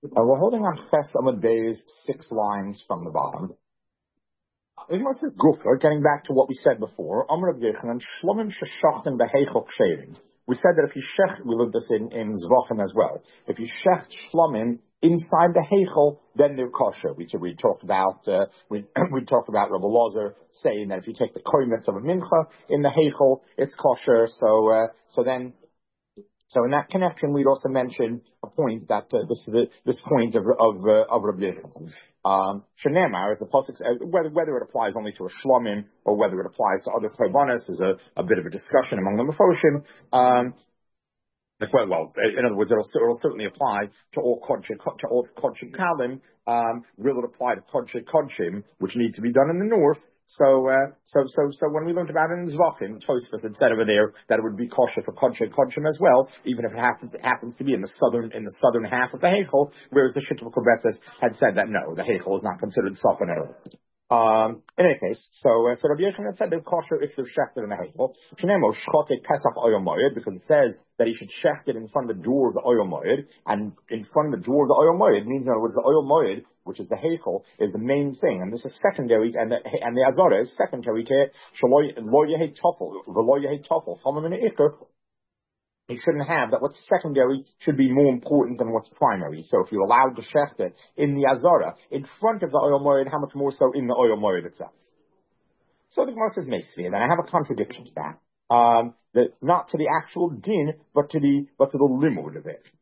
We're holding on Ches Amud Beis 6 lines from the bottom. Igmar says Gufa, getting back to what we said before, Amr Yechanan, Shlomim Sheshachten Behechok Shading. We said that if you shech, we learned this in Zvachim as well. If you shech Shlomim inside the Heichel, then they're kosher. We talked about we talked about Rabbi Lozer saying that if you take the koimetz of a mincha in the Heichel, it's kosher. So in that connection, we'd also mention a point that this point of Rabbi Yechanan. Shenemar, as the pasuk says, whether it applies only to a shlomim or whether it applies to other korbanos is a bit of a discussion among the mefoshim. Well, in other words, it'll certainly apply to all kodshim kalim. Will it apply to kodshim, which need to be done in the north? So when we learned about it in Zvachim, Tosfos had said over there that it would be kosher for kodshim as well, even if it happens to be in the southern half of the Heichel, whereas the Shittim Kobetzes had said that no, the Heichel is not considered sofan at all. In any case, so Rabbi Yechanan said they're kosher if they're shechted in the Heichel. Shnemo shchote Pesach Oyel Moed, because it says that he should shecht it in front of the door of the Oyel Moed, and in front of the door of the Oyel Moed means, in other words, the Oyel Moed, which is the Heichel, is the main thing, and this is secondary, and the Azara is secondary to Lo Yehei Tofel, V'Lo Yehei Tofel, Chomim in Iker. He shouldn't have that. What's secondary should be more important than what's primary. So if you're allowed to shecht it in the Azara, in front of the Oyel Moed, how much more so in the Oyel Moed itself? So the Gemara says Meisvi, and then I have a contradiction to that. That not to the actual din, but to the limud of it.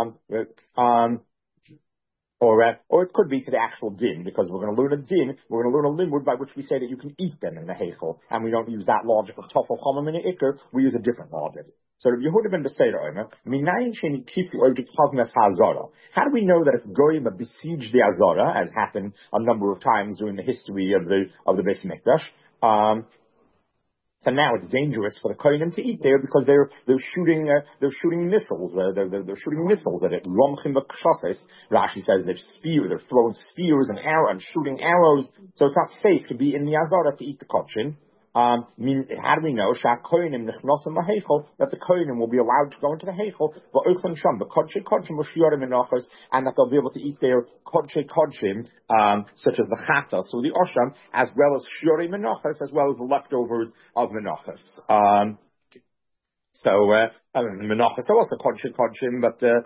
Or it could be to the actual din, because we're going to learn a din, we're going to learn a limud by which we say that you can eat them in the Heichel, and we don't use that logic of Tofel Chomim in the Iker, we use a different logic. So Yehuda ben Beseira Omer, Minayin Sheni Kifu Odik Chavnes HaZara. How do we know that if Goyim besieged the Azara, as happened a number of times during the history of the Beis Mikdash, so now it's dangerous for the Kohanim to eat there because they're shooting missiles. They're shooting missiles at it. Romchim v'kshases. Rashi says they're throwing spears and shooting arrows. So it's not safe to be in the Azara to eat the kochin. How do we know that the Kohanim will be allowed to go into the Heichel, and that they'll be able to eat their kodshim, such as the chatas or the osham, as well as shiore menachos, as well as the leftovers of menachos. Menachos are also kodshim,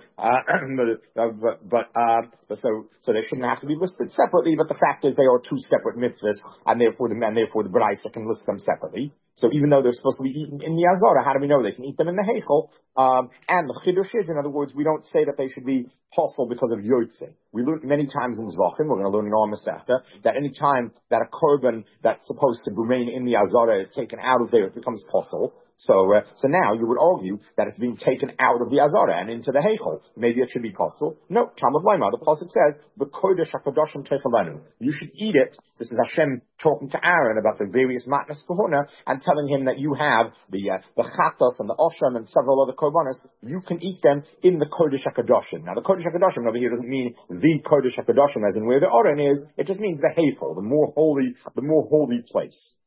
so they shouldn't have to be listed separately. But the fact is, they are two separate mitzvahs, and therefore the Baraisa can list them separately. So even though they're supposed to be eaten in the Azara, how do we know they can eat them in the Heichel? And the Chiddush is, in other words, we don't say that they should be possible because of Yotzei. We learned many times in Zvachim, we're going to learn in our Masechta, that any time that a korban that's supposed to remain in the Azara is taken out of there, it becomes possible. So now you would argue that it's being taken out of the Azara and into the Heichel. Maybe it should be possible. No, Talmud Lema, the pasuk says, "The kodesh hakadoshim techalenu." You should eat it. This is Hashem talking to Aaron about the various matnas kahuna and telling him that you have the chatas and the osham and several other korbanos. You can eat them in the kodesh hakadoshim. Now the kodesh hakadoshim over here doesn't mean the kodesh hakadoshim as in where the Aron is. It just means the Heichel, the more holy place.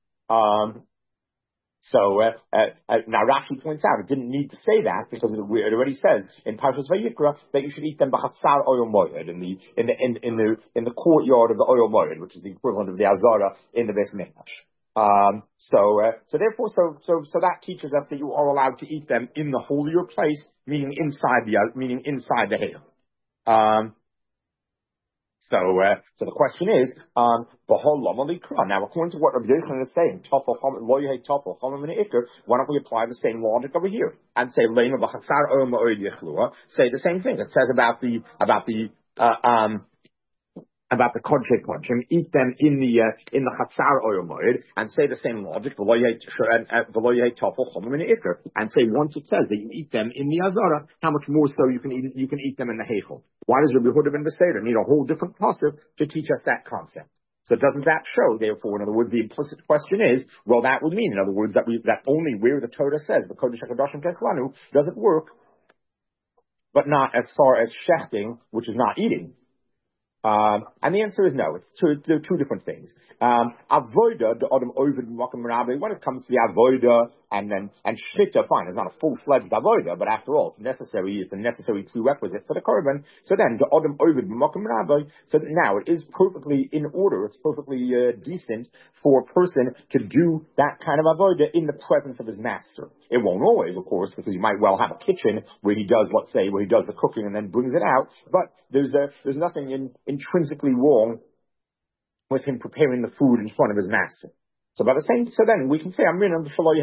Now Rashi points out it didn't need to say that because it already says in Parshas Vayikra that you should eat them b'chatzar Oyel Moed in the courtyard of the Oyel Moed, which is the equivalent of the Azara in the Beis Mikdash. So that teaches us that you are allowed to eat them in the holier place, meaning inside the Heichel. So the question is, now according to what Rabbi Yochanan is saying, why don't we apply the same logic over here and say say the same thing? It says about the kodshim, eat them in the chatzar Oyel Moed, and say the same logic, and say once it says that you eat them in the Azara, how much more so you can eat them in the Heichel? Why does Rabbi Yehuda ben Beseira need a whole different pasuk to teach us that concept? So doesn't that show, therefore, in other words, the implicit question is, well, that would mean, in other words, that only where the Torah says the kodesh hakadoshim techlanu does it work, but not as far as shechting, which is not eating. And the answer is no. There are two different things. Avoida, the Adam Ovid Makom Rabbi, when it comes to the Avoida and shchita, fine, it's not a full-fledged avoda, but after all, it's a necessary prerequisite for the korban. So then, the Adam Ovid B'makom Rabbi, so that now it is perfectly in order, it's perfectly decent for a person to do that kind of avoda in the presence of his master. It won't always, of course, because he might well have a kitchen where he does, let's say, where he does the cooking and then brings it out, but there's nothing intrinsically wrong with him preparing the food in front of his master. So then we can say, then Rabbi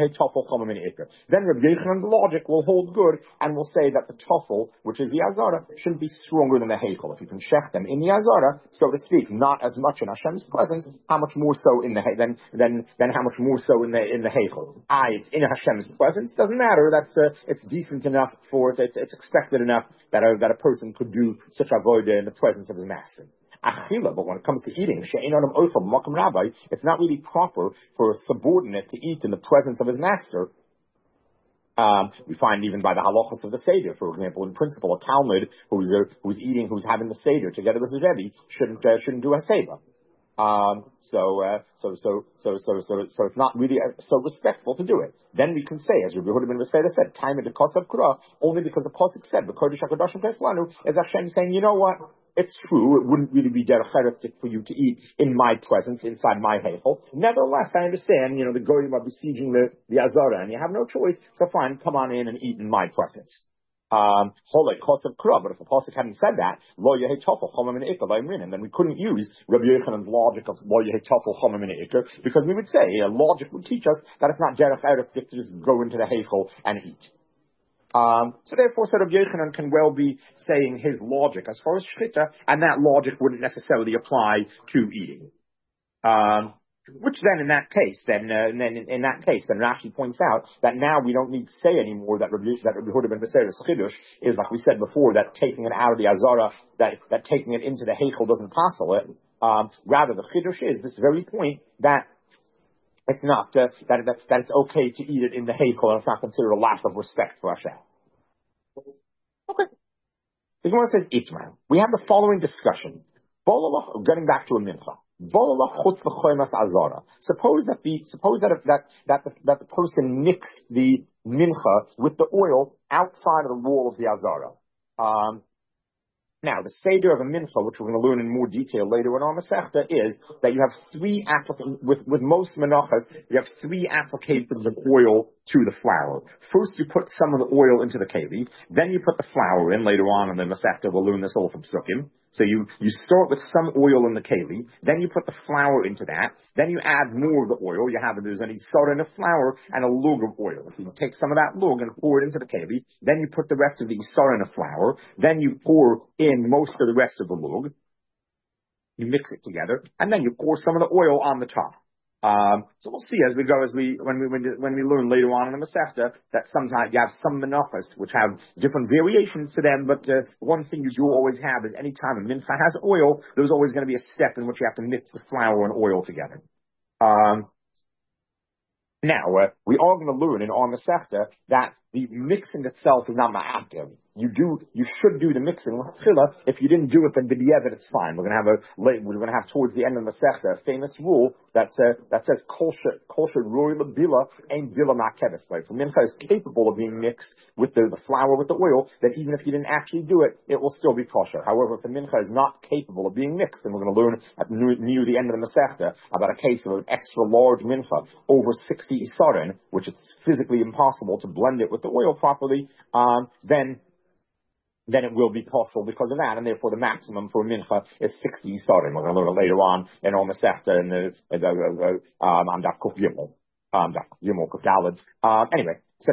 Yochanan's logic will hold good, and will say that the tofel, which is the azara, shouldn't be stronger than the heichel. If you can shech them in the azara, so to speak, not as much in Hashem's presence, how much more so in the than how much more so in the heichel? It's in Hashem's presence, doesn't matter. It's decent enough for it. It's expected enough that a person could do such avodah in the presence of his master. But when it comes to eating, it's not really proper for a subordinate to eat in the presence of his master. We find even by the halachas of the Seder, for example, in principle, a Talmud who's having the Seder together with his Rebbe shouldn't do a Seder. So it's not really so respectful to do it. Then we can say, as Rabbi Yehuda ben Veseda said, time at the Kosav Kura, only because the Pasuk said, "B'kodesh HaKadoshim Keflanu," is Hashem saying, you know what? It's true, it wouldn't really be derech for you to eat in my presence, inside my heichel. Nevertheless, I understand, the goyim are besieging the Azara, and you have no choice, so fine, come on in and eat in my presence. But if the Pasuk hadn't said that, and then we couldn't use Rabbi Yochanan's logic of lo yehi tofel chomim min ha'ikar, because we would say, logic would teach us that it's not derech eretz to just go into the heichel and eat. So therefore, Rabbi Yochanan can well be saying his logic as far as shchita, and that logic wouldn't necessarily apply to eating. Which then, in that case, Rashi points out that now we don't need to say anymore that Rabbi Yehuda ben Vesera's chidush is, like we said before, that taking it out of the azara, that taking it into the heichel doesn't passel it. Rather, the chidush is this very point that it's not that it's okay to eat it in the heichel, and it's not considered a lack of respect for Hashem. Okay. The Gemara says Itmar. We have the following discussion. Getting back to a mincha. Suppose that the person mixed the mincha with the oil outside of the wall of the azara. Now, the seder of a mincha, which we're going to learn in more detail later on the Masechta, is that you have three with most menachas, you have three applications of oil to the flour. First, you put some of the oil into the keli, then you put the flour in later on in the Masechta. We'll learn this all from Psukim. So you start with some oil in the keli, then you put the flour into that, then you add more of the oil. There's an isara in the flour and a lug of oil. So you take some of that lug and pour it into the keli, then you put the rest of the isara in the flour, then you pour in most of the rest of the lug, you mix it together, and then you pour some of the oil on the top. So we'll see as we go, when we learn later on in the Masechta, that sometimes you have some menachas which have different variations to them, but one thing you do always have is any time a mincha has oil, there's always going to be a step in which you have to mix the flour and oil together. Now, we are going to learn in our Masechta that the mixing itself is not ma'akev. You should do the mixing if you didn't do it, then b'diavad it's fine. We're going to have towards the end of the Masechta a famous rule that says kosher roy lebila ain't bila ma'akeves. If the mincha is capable of being mixed with the flour with the oil, then even if you didn't actually do it, it will still be kosher. However, if the mincha is not capable of being mixed, then we're going to learn near the end of the Masechta about a case of an extra large mincha over 60 isarin, which it's physically impossible to blend it with the oil properly, then it will be possible because of that, and therefore the maximum for a mincha is 60 isarim. We're going to learn it later on in our Masechta in the Daf Kuf Yimel, Yimel Kuf Daled. Anyway, so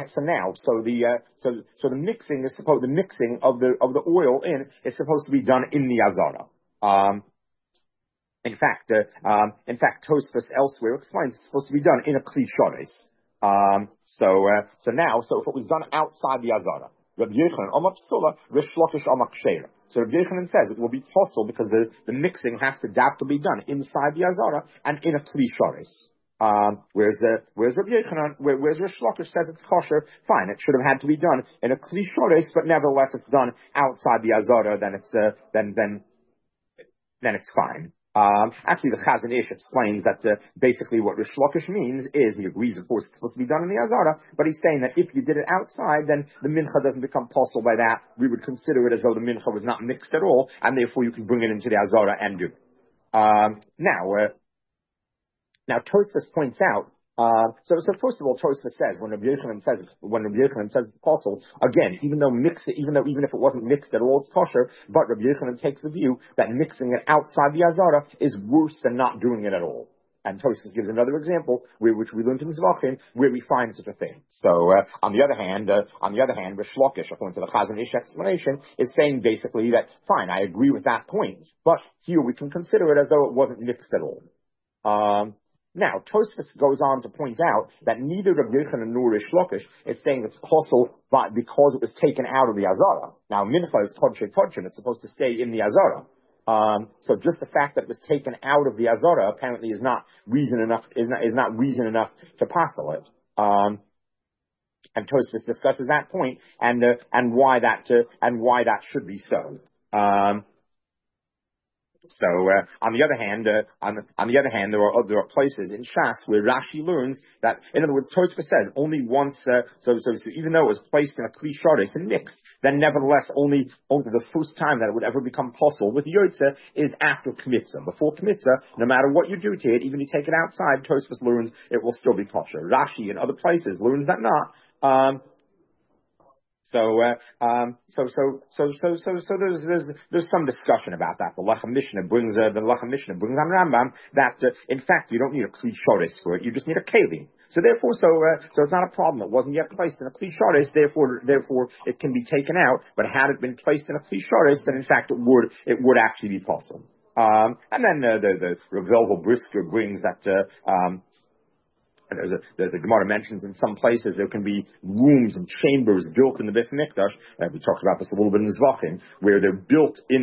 the mixing of the oil is supposed to be done in the azara. In fact, Tosfos elsewhere explains it's supposed to be done in a kli shores. So if it was done outside the azara, Rabbi Yochanan Amar Psula, Rish Lakish Amar Ksheira. So Rabbi Yochanan says it will be possible because the mixing has to be done inside the azara and in a kli shores. Whereas Rabbi Yochanan, whereas Rish Lakish says it's kosher, fine, it should have had to be done in a kli shores, but nevertheless it's done outside the azara, then it's fine. Actually, the Chazon Ish explains that basically what Rish Lakish means is, he agrees, of course, it's supposed to be done in the Azara, but he's saying that if you did it outside, then the mincha doesn't become possible by that. We would consider it as though the mincha was not mixed at all, and therefore you can bring it into the Azara and do it. Now Tosfos points out, so first of all, Tosfos says when Rabbi Yochanan says it's possible, again, even if it wasn't mixed at all, it's kosher. But Rabbi Yochanan takes the view that mixing it outside the Azara is worse than not doing it at all. And Tosfos gives another example, which we learned in Zvachim, where we find such a thing. So, on the other hand, Rish Lakish, according to the Chazon Ish explanation, is saying basically that, fine, I agree with that point, but here we can consider it as though it wasn't mixed at all. Now, Tosfos goes on to point out that neither Rabbi Yochanan nor Rish Lakish is saying it's possible because it was taken out of the Azara. Now, mincha is kodshei, it's supposed to stay in the Azara. So just the fact that it was taken out of the Azara apparently is not reason enough to passel it. And Tosfos discusses that point and why that should be so. So on the other hand, there are places in Shas where Rashi learns that, in other words, Tosfos says only once. So even though it was placed in a kli sharis and mixed, then nevertheless only the first time that it would ever become possible with yotze is after kmitza. Before kmitza, no matter what you do to it, even if you take it outside, Tosfos learns it will still be kosher. Rashi in other places learns that not. So there's some discussion about that. The Lechem Mishnah brings on Rambam that in fact you don't need a kli shoris for it. You just need a kelim. So therefore, so it's not a problem. It wasn't yet placed in a kli shoris. Therefore, it can be taken out. But had it been placed in a kli shoris, then in fact it would actually be possible. And then the Rav Velvel Brisker brings that. The Gemara mentions in some places there can be rooms and chambers built in the Beis Mikdash. We talked about this a little bit in the Zvachim, where they're built in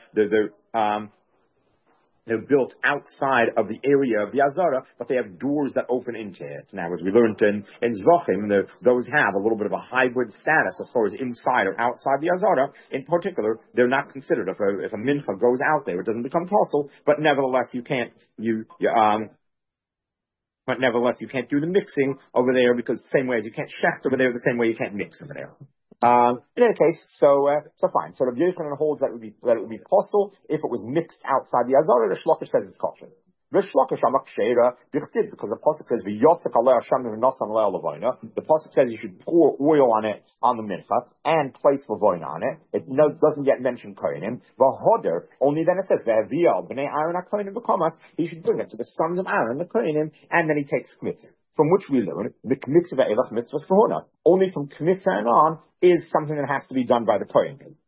they're built outside of the area of the Azara, but they have doors that open into it. Now, as we learned in Zvachim, those have a little bit of a hybrid status as far as inside or outside the Azara. In particular, they're not considered. If a mincha goes out there, it doesn't become possible, but nevertheless you can't do the mixing over there, because the same way as you can't shecht over there, the same way you can't mix over there. In any case, so fine. So Rabbi Yochanan holds that it would be possible if it was mixed outside the Azara. Rish Lakish says it's kosher. Rish Lakish amakshera dichtiv, because the pasuk says v'yotzek alei Hashem v'nasan alei lavoina. The pasuk says you should pour oil on it on the mincha and place lavoina on it. It doesn't yet mention kohenim. V'hoder, only then it says v'aviyah b'nei Aaron hakohenim v'kamas. He should bring it to the sons of Aaron, the kohenim, and then he takes kmitzah. From which we learn the kmitzah ve'elach mitzvahs v'hona. Only from kmitzah and on is something that has to be done by the kohenim.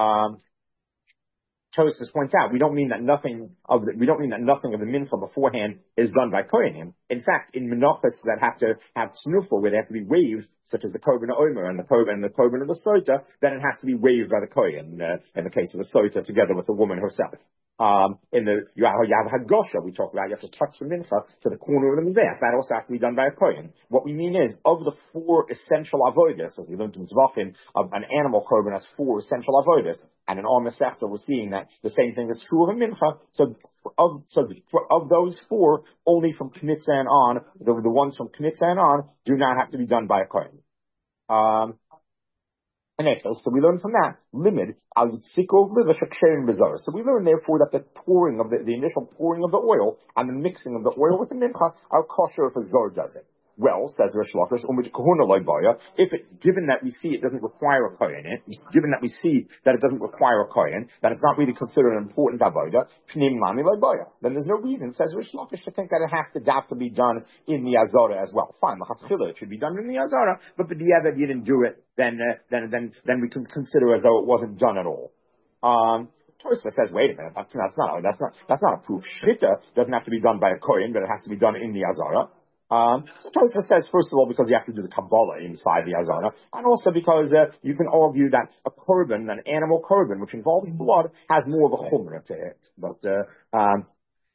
Tosfos points out, we don't mean that nothing of the mincha beforehand is done by kohenim. In fact, in menachos that have to have tznufa, where they have to be waved, such as the korban omer and the korban of the sota, then it has to be waved by the kohen. In the case of the sota, together with the woman herself. You have Hagosha, we talk about, you have to touch the mincha to the corner of the mizbeach. That also has to be done by a kohen. What we mean is, of the 4 essential avodas, as we learned in Zvachim, of an animal korban has 4 essential avodas, and in our Masechta we're seeing that the same thing is true of a mincha. So of those 4, only from kmitza and on, the ones from kmitza and on do not have to be done by a kohen. So we learn from that limit al yitziko of liver shaksherim bizarre. So we learn therefore that the pouring of the initial pouring of the oil and the mixing of the oil with the mincha are kosher if a zor does it. Well, says Rish Lakish, given that we see it doesn't require a kohen, given that we see that it doesn't require a kohen, that it's not really considered an important avodah, then there's no reason, says Rish Lakish, to think that it has to be done in the Azara as well. Fine, it should be done in the Azara, but the diavad you didn't do it, then we can consider as though it wasn't done at all. Tosfos says, wait a minute, that's not a proof. Shchita doesn't have to be done by a kohen, but it has to be done in the Azara. So Tosfos says, first of all, because you have to do the Kabbalah inside the Azara, and also because you can argue that a korban, an animal korban, which involves blood, has more of a chumrah to it. But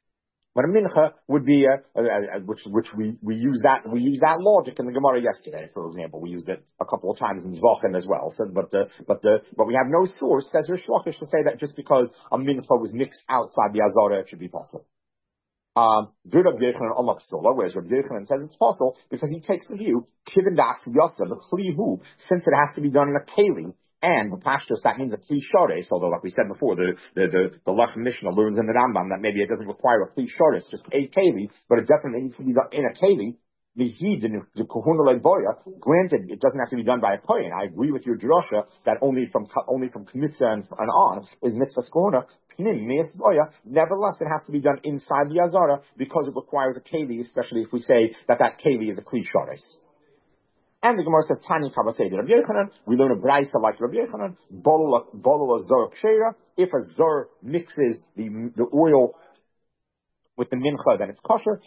But a mincha would be which we use that logic in the Gemara yesterday, for example. We used it a couple of times in Zvachim as well. So, but we have no source, says Rish Lakish, to say that just because a mincha was mixed outside the Azara, it should be possible. Whereas Rabbi Yochanan says it's possible because he takes the view, Kivin Das Yasa, the Klihu, since it has to be done in a keli. And the pashtus, that means a kli shores, although like we said before, the Lech Mishnah learns in the Rambam that maybe it doesn't require a kli shores, just a keli, but it definitely needs to be done in a keli. The kahuna boya. Granted, it doesn't have to be done by a kohen. I agree with your drasha that only from kmitza and on is mitzvah kahuna. Nevertheless, it has to be done inside the azara because it requires a keli, especially if we say that keli is a kli shores. And the Gemara says, Tani Kabasei Rabbi Yochanan, we learn a brayso like Rabbi Yochanan, Bolol Azor Kshera, if a Zor mixes the oil with the mincha, then it's kosher,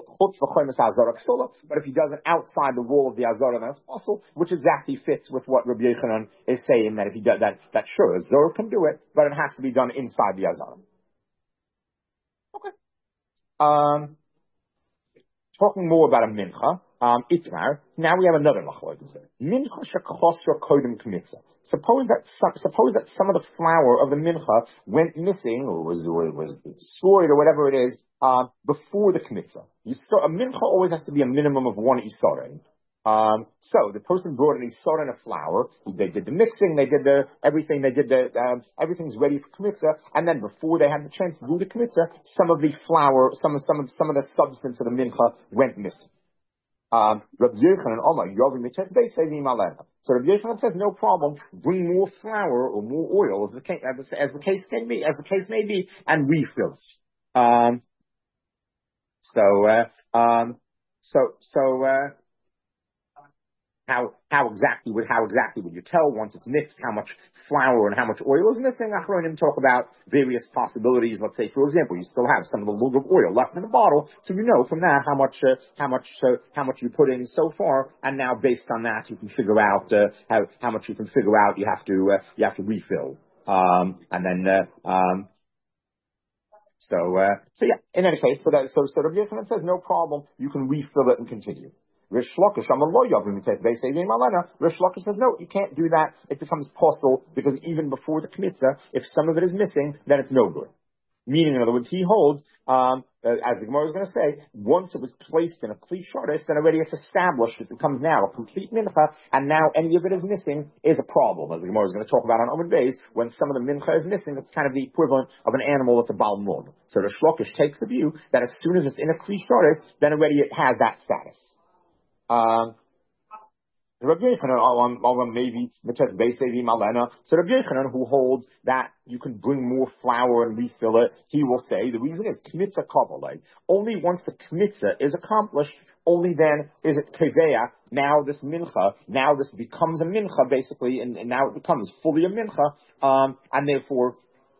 but if he does it outside the wall of the Azara, then it's possible, which exactly fits with what Rabbi Yochanan is saying, that if he does that sure, a Zor can do it, but it has to be done inside the Azara. Okay. Talking more about a mincha, Itmar, now we have another machlokes. Mincha shekosra kodem kmitza. Suppose that some of the flour of the mincha went missing, or was destroyed, or whatever it is, before the kmitza. A mincha always has to be a minimum of one isaren. So the person brought an isaren of flour. They did the mixing, they did everything. Everything's ready for kmitza, and then before they had the chance to do the kmitza, some of the flour, some of the substance of the mincha went missing. Rabbi Yochanan, so Rabbi Yochanan says no problem. Bring more flour or more oil, as the case may be, and refill. How exactly would you tell once it's mixed how much flour and how much oil is missing? Achronim talk about various possibilities. Let's say, for example, you still have some of the lug of oil left in the bottle, so you know from that how much you put in so far, and now based on that you can figure out how much you can figure out you have to refill, So yeah. In any case, so Rabbi Yochanan says no problem. You can refill it and continue. Rish Lakish says no, you can't do that. It becomes possible because even before the kmitza, if some of it is missing, then it's no good. Meaning, in other words, he holds, as the Gemara is going to say, once it was placed in a kli shores, then already it's established. It becomes now a complete mincha, and now any of it is missing is a problem. As the Gemara is going to talk about on Amud Beis, when some of the mincha is missing, it's kind of the equivalent of an animal that's a bal mud. So the Shlokish takes the view that as soon as it's in a kli shores, then already it has that status. Rabbi Yochanan, maybe so Rabbi Yochanan, who holds that you can bring more flour and refill it, he will say the reason is kmitza kavalei. Only once the kmitza is accomplished, only then is it keveya. Now this mincha, now this becomes a mincha basically, and now it becomes fully a mincha, and therefore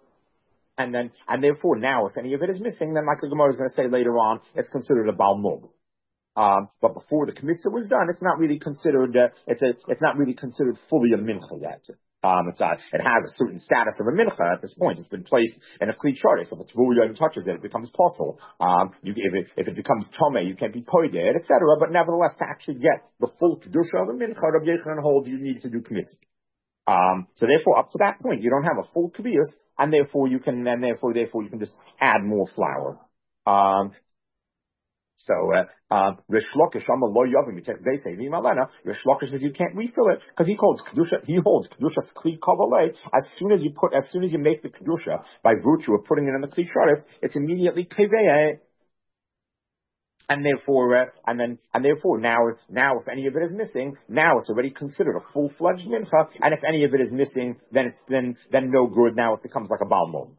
now if any of it is missing, then like the Gemara is going to say later on, it's considered a balmug. But before the kmitza was done, it's not really considered. It's not really considered fully a mincha yet. It has a certain status of a mincha at this point. It's been placed in a kli shores. So if it's vuya and touches it, it becomes possible. If it becomes tomei, you can't be poided, etc. But nevertheless, to actually get the full kedusha of a mincha, Rabbi Yochanan holds you need to do kmitza. So therefore, up to that point, you don't have a full kviyus, and therefore you can just add more flour. Rish Lakish says you can't refill it because he holds kedusha kli kavalei. As soon as you make the kedusha by virtue of putting it in the kli shores, it's immediately kaveh. And therefore, now if any of it is missing, now it's already considered a full-fledged mincha. And if any of it is missing, then it's then no good. Now it becomes like a balmum.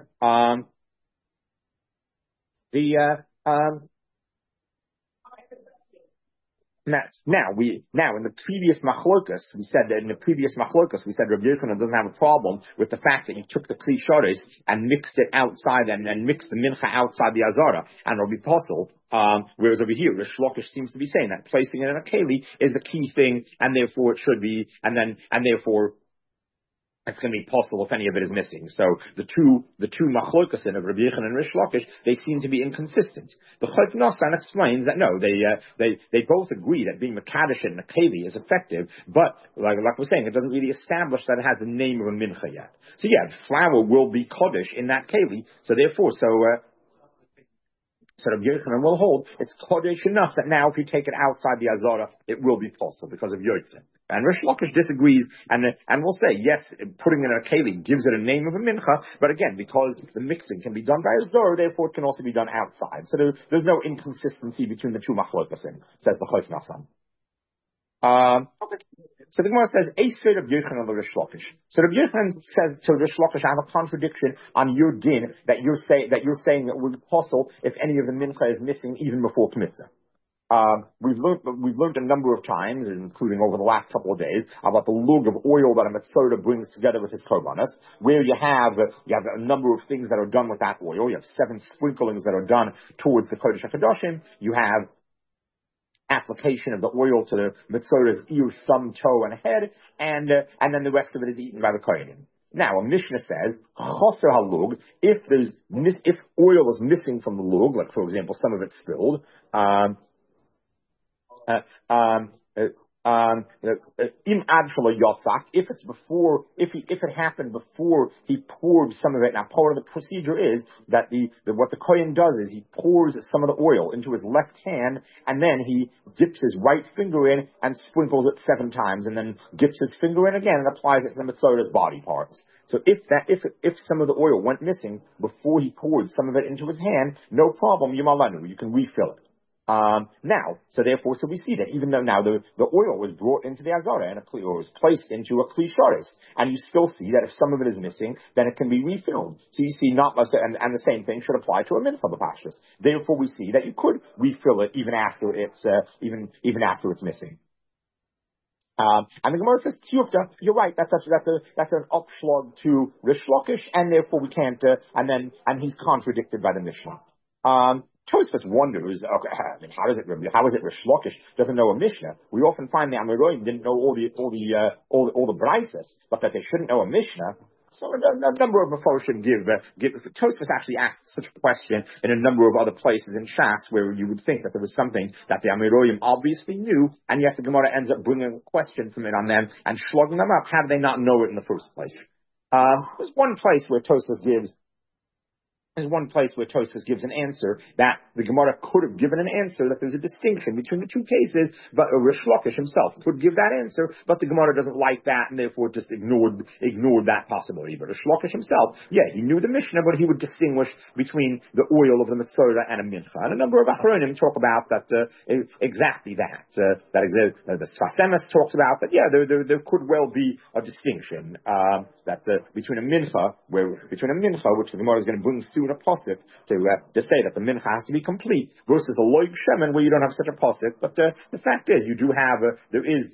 Now in the previous machlokas, we said Rabbi Yochanan doesn't have a problem with the fact that you took the kli shores and mixed it outside and mixed the mincha outside the azara and Rabbi Posel. Whereas over here, Rish Lakish seems to be saying that placing it in a keli is the key thing, and therefore it should be, and therefore it's going to be possible if any of it is missing. So the two machlokasin of Rabbi Yochanan and Rish Lakish, they seem to be inconsistent. The Chayk Nasan explains that no, they both agree that being Mekadosh in a keli is effective, but like we're saying, it doesn't really establish that it has the name of a mincha yet. So yeah, flour will be Kodesh in that keli. So therefore, Rabbi Yochanan will hold it's Kodesh enough that now if you take it outside the Azara, it will be possible because of Yotzeh. And Rish Lakish disagrees, and will say, yes, putting it in a keli gives it a name of a mincha, but again, because the mixing can be done by a zor, therefore it can also be done outside. So there's no inconsistency between the two machlokasim, says the Chayf Nasan. Okay. So the Gemara says, Eisvei Rabbi Yochanan of Rish Lakish. So Rabbi Yochanan says to Rish Lakish, I have a contradiction on your din that you're saying that it would be possible if any of the mincha is missing even before kmitzah. We've learned a number of times, including over the last couple of days, about the lug of oil that a Metzoda brings together with his korbanos, where you have a number of things that are done with that oil. You have 7 sprinklings that are done towards the Kodesh HaKadoshim. You have application of the oil to the Metzoda's ear, thumb, toe, and head, and then the rest of it is eaten by the Kohanim. Now, a Mishnah says, Choser halug, if oil is missing from the lug, like for example, some of it spilled, im ad shelo yotzak, if it happened before he poured some of it. Now, part of the procedure is that what the kohen does is he pours some of the oil into his left hand, and then he dips his right finger in and sprinkles it 7 times, and then dips his finger in again and applies it to the Metzoda's body parts. So if some of the oil went missing before he poured some of it into his hand, no problem, Yimalanu, you can refill it. So we see that even though now the oil was brought into the Azara or was placed into a Kli Sharis, and you still see that if some of it is missing, then it can be refilled. So you see and the same thing should apply to a mincha b'pashtus. Therefore we see that you could refill it even after it's missing. And the Gemara says, Tiyufta, you're right, that's an upshlag to Rish Lakish, and therefore we can't, and he's contradicted by the Mishnah. Tosfos wonders, okay, how is it Rish Lakish doesn't know a Mishnah? We often find the Amoraim didn't know all the Brises, but that they shouldn't know a Mishnah. So a number of Mefarshim give. Tosfos actually asked such a question in a number of other places in Shas where you would think that there was something that the Amoraim obviously knew, and yet the Gemara ends up bringing a question from it on them and slugging them up. How did they not know it in the first place? There's one place where Tosfos gives an answer that the Gemara could have given an answer that there's a distinction between the two cases, but Rish Lakish himself could give that answer, but the Gemara doesn't like that and therefore just ignored that possibility. But Rish Lakish himself, he knew the Mishnah, but he would distinguish between the oil of the Metzoda and a mincha. And a number of Achronim talk about that exactly that. The Sfas Emes talks about that. There could well be a distinction between a mincha, which the Gemara is going to bring soon a pasuk to say that the mincha has to be complete, versus a loig shemen where you don't have such a pasuk. But the fact is, you do have there is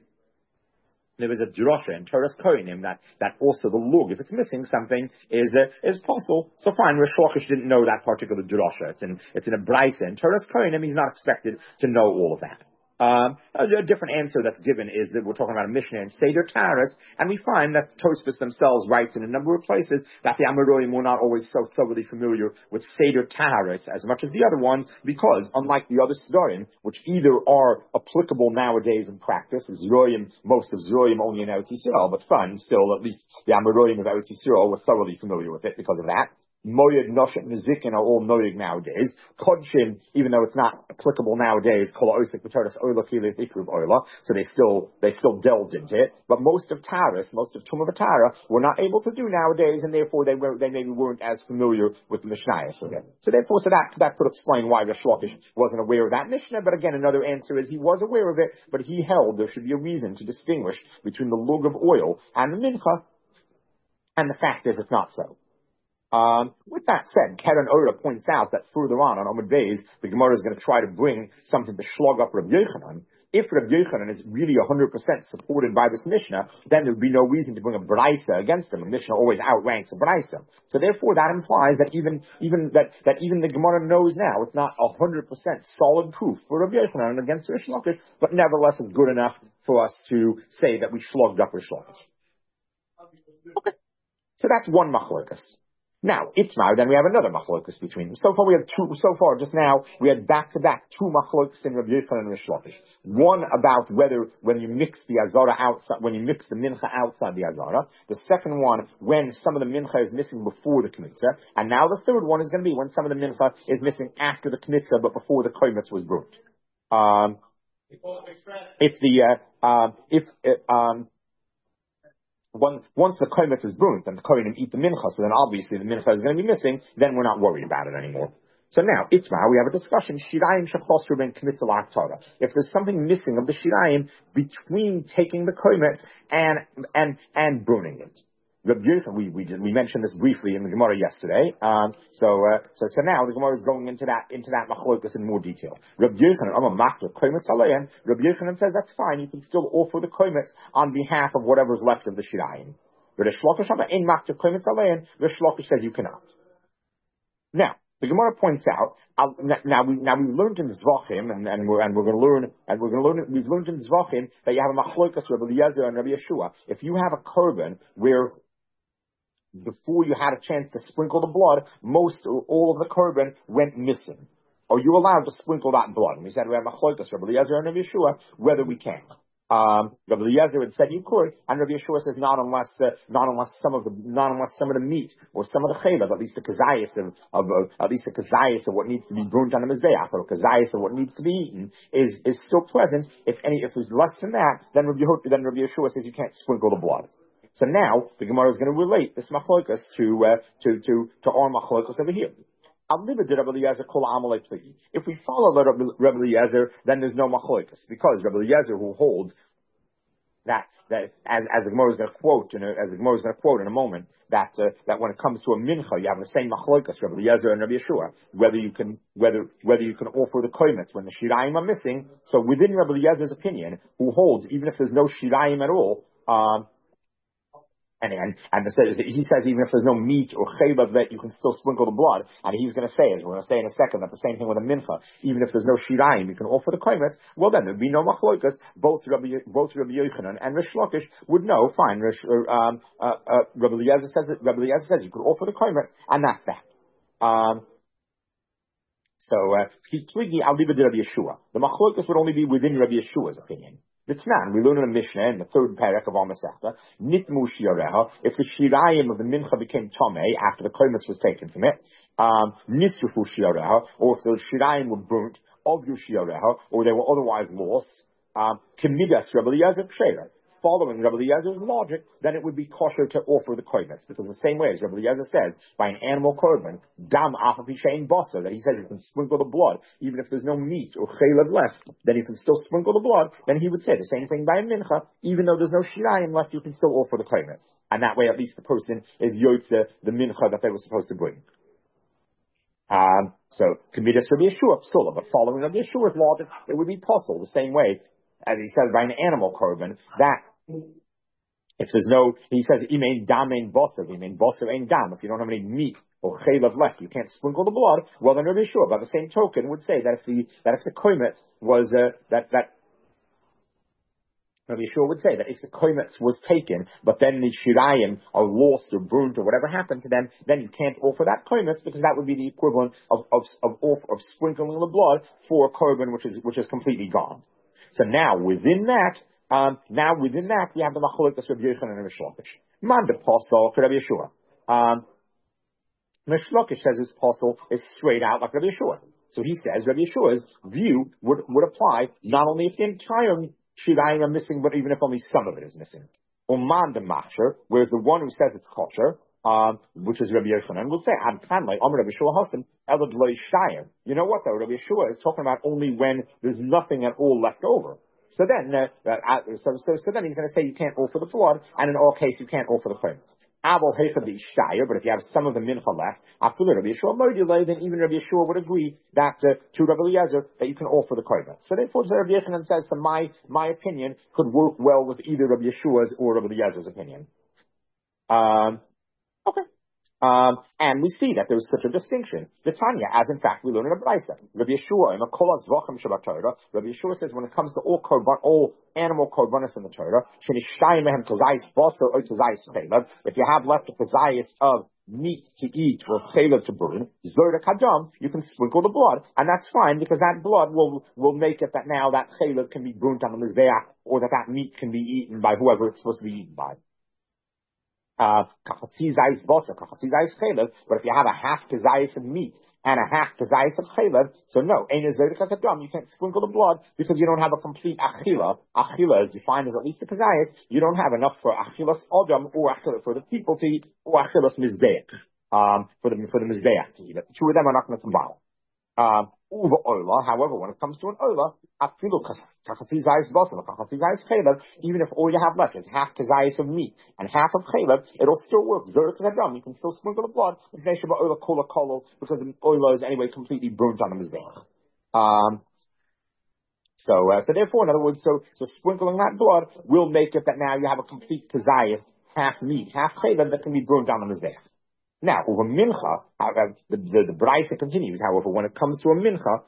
a drosha in Torah's Kohanim that also the lug, if it's missing something, is possible. So fine, Rish Lakish didn't know that particular drosha. It's in a brisa in Torah's Kohanim. He's not expected to know all of that. A different answer that's given is that we're talking about a Mishnah in Seder Taharos, and we find that Tosfos themselves writes in a number of places that the Amoraim were not always so thoroughly familiar with Seder Taharos as much as the other ones, because unlike the other Sedarim, which either are applicable nowadays in practice, most of Zeroim only in Eretz Yisrael, but fine, still at least the Amoraim of Eretz Yisrael were thoroughly familiar with it because of that. Moyed, Noshet, Nezikin are all Noyeg nowadays. Kodshim, even though it's not applicable nowadays, Kol Osik B'Toras Oila Kili Ikruv Oila, so they still delved into it. But most of Tumah V'Tara were not able to do nowadays, and therefore they maybe weren't as familiar with the Mishnayos. So that could explain why Rish Lakish wasn't aware of that Mishnah. But again, another answer is he was aware of it, but he held there should be a reason to distinguish between the lug of oil and the mincha, and the fact is it's not so. With that said, Keren Ora points out that further on Amud Beis, the Gemara is going to try to bring something to slug up Rabbi Yochanan. If Rabbi Yochanan is really 100% supported by this Mishnah, then there would be no reason to bring a Braisa against him. A Mishnah always outranks a Braisa. So therefore that implies that even the Gemara knows now it's not 100% solid proof for Rabbi Yochanan against Rish Lakish, but nevertheless it's good enough for us to say that we slugged up Rish Lakish. Okay. So that's one machlokas. Now, Itmar, then we have another machlokas between them. So far we have two, just now, we had back-to-back two machlokas in Rabbi Yochanan and Rish Lakish. One about whether, when you mix the azara outside, when you mix the mincha outside the azara. The second one, when some of the mincha is missing before the kmitza. And now the third one is going to be when some of the mincha is missing after the kmitza, but before the kometz was brewed. Once the kometz is burnt and the kohenim eat the mincha, so then obviously the mincha is going to be missing, then we're not worried about it anymore. So now, Itmar, we have a discussion, Shirayim shechosru ben kmitza la'aktara. If there's something missing of the Shirayim between taking the kometz and burning it. Rabbi Yochanan, we mentioned this briefly in the Gemara yesterday. So now the Gemara is going into that machlokas in more detail. Rabbi Yochanan, Rabbi Yochanan says that's fine. You can still offer the kometz on behalf of whatever's left of the shirayim. But Rish Lakish says you cannot. Now the Gemara points out. Now we've learned in Zvachim, and we're going to learn. We've learned in Zvachim that you have a machlokas Rabbi Eliezer and Rabbi Yeshua. If you have a korban where before you had a chance to sprinkle the blood, all of the korban went missing. Are you allowed to sprinkle that blood? And we said we have machlokas Rabbi Eliezer and Rabbi Yeshua whether we can. Rabbi Eliezer had said you could, and Rabbi Yeshua says not unless some of the meat or some of the chaylev, at least the kazayis of what needs to be burnt on the mizbeach, or kazayis of what needs to be eaten is still present. If there's less than that, then Rabbi Yeshua says you can't sprinkle the blood. So now the Gemara is going to relate this machlokas to our machlokas over here. If we follow Rabbi Eliezer, then there's no machlokas, because Rabbi Eliezer, who holds that as the Gemara is going to quote, in a moment, that when it comes to a mincha, you have the same machlokas, Rabbi Eliezer and Rabbi Yeshua, whether you can offer the kometz when the shirayim are missing. So within Rabbi Eliezer's opinion, who holds even if there's no shirayim at all, and he says even if there's no meat or chaylev that you can still sprinkle the blood, and he's going to say, as we're going to say in a second, that the same thing with a mincha, even if there's no shirayim, you can offer the kometz. Well, then there'd be no machlokas. Both Rabbi Yochanan and Rish Lakish would know. Fine, Rabbi Eliezer says you could offer the kometz, and that's that. The machlokas would only be within Rabbi Yeshua's opinion. The Tnan, we learn in the Mishnah in the third parak of our Masechta, Nitmu shiareha, if the shirayim of the mincha became tomei after the kometz was taken from it, nisrufu shiareha, or if the shirayim were burnt, avyu shiareha, or they were otherwise lost, kemidas Rabbi Eliezer ksheira. Following Rabbi Eliezer's logic, then it would be kosher to offer the kometz, because the same way as Rabbi Eliezer says, by an animal korban, dam afapishain basa, that he says you can sprinkle the blood, even if there's no meat or chaylev left, then you can still sprinkle the blood. Then he would say the same thing by a mincha, even though there's no shirayim left, you can still offer the kometz, and that way at least the person is yotze the mincha that they were supposed to bring. So kemidas Rabbi Yeshua psula, but following Rabbi Yeshua's logic, it would be possible the same way as he says by an animal korban, that if there's no, he says, imein dam ein bosav, imein bosav ein dam. If you don't have any meat or chaylev left, you can't sprinkle the blood. Well, then Rabbi Yeshua, by the same token, would say that if the kometz was Rabbi Yeshua would say that if the kometz was taken, but then the shirayim are lost or burnt or whatever happened to them, then you can't offer that kometz, because that would be the equivalent of sprinkling the blood for a korban which is completely gone. So now within that, we have the machlokas Rabbi Yochanan and Rish Lakish. Man the posel Rabbi Yeshua. Rish Lakish says his posel is straight out like Rabbi Yeshua. So he says Rabbi Yeshua's view would apply not only if the entire shirayim are missing, but even if only some of it is missing. Uman the machsher, whereas the one who says it's kosher, which is Rabbi Yochanan, will say, Rabbi Yeshua Hasan, Elad lo yishtayim. You know what though? Rabbi Yeshua is talking about only when there's nothing at all left over. So then, so then he's going to say you can't offer the blood, and in all cases you can't offer the kometz. But if you have some of the mincha left, then even Rabbi Yeshua would agree that to Rabbi Eliezer that you can offer the kometz. So therefore, Rabbi Yochanan says that my opinion could work well with either Rabbi Yeshua's or Rabbi Eliezer's opinion. Okay. And we see that there's such a distinction. The Tanya, as in fact we learn in a Brisa. Rabbi Yeshua, in the Kol HaZvachim Shabbat Torah, Rabbi Yeshua says when it comes to all animal korbanos in the Torah, if you have left a kazayis of meat to eat or chaylev to burn, zorda kadam, you can sprinkle the blood, and that's fine because that blood will make it that now that chaylev can be burnt on the mizbeach, or that meat can be eaten by whoever it's supposed to be eaten by. But if you have a half kazayis of meat and a half kazayis of chaylev, so no, you can't sprinkle the blood because you don't have a complete achila. Achila is defined as at least a kazayis. You don't have enough for achilas adam or achila for the people to eat, or achilas mizbeach, for the mizbeach to eat. The two of them are not going to combine. However, when it comes to an oila, even if all you have left is half kazayis of meat and half of chaylev, it'll still work. You can still sprinkle the blood because the oila is anyway completely burnt on the mizbeach. So therefore, in other words, so sprinkling that blood will make it that now you have a complete kazayis, half meat, half chaylev that can be burnt on the mizbeach. Now, over mincha, the Braisa continues. However, when it comes to a mincha,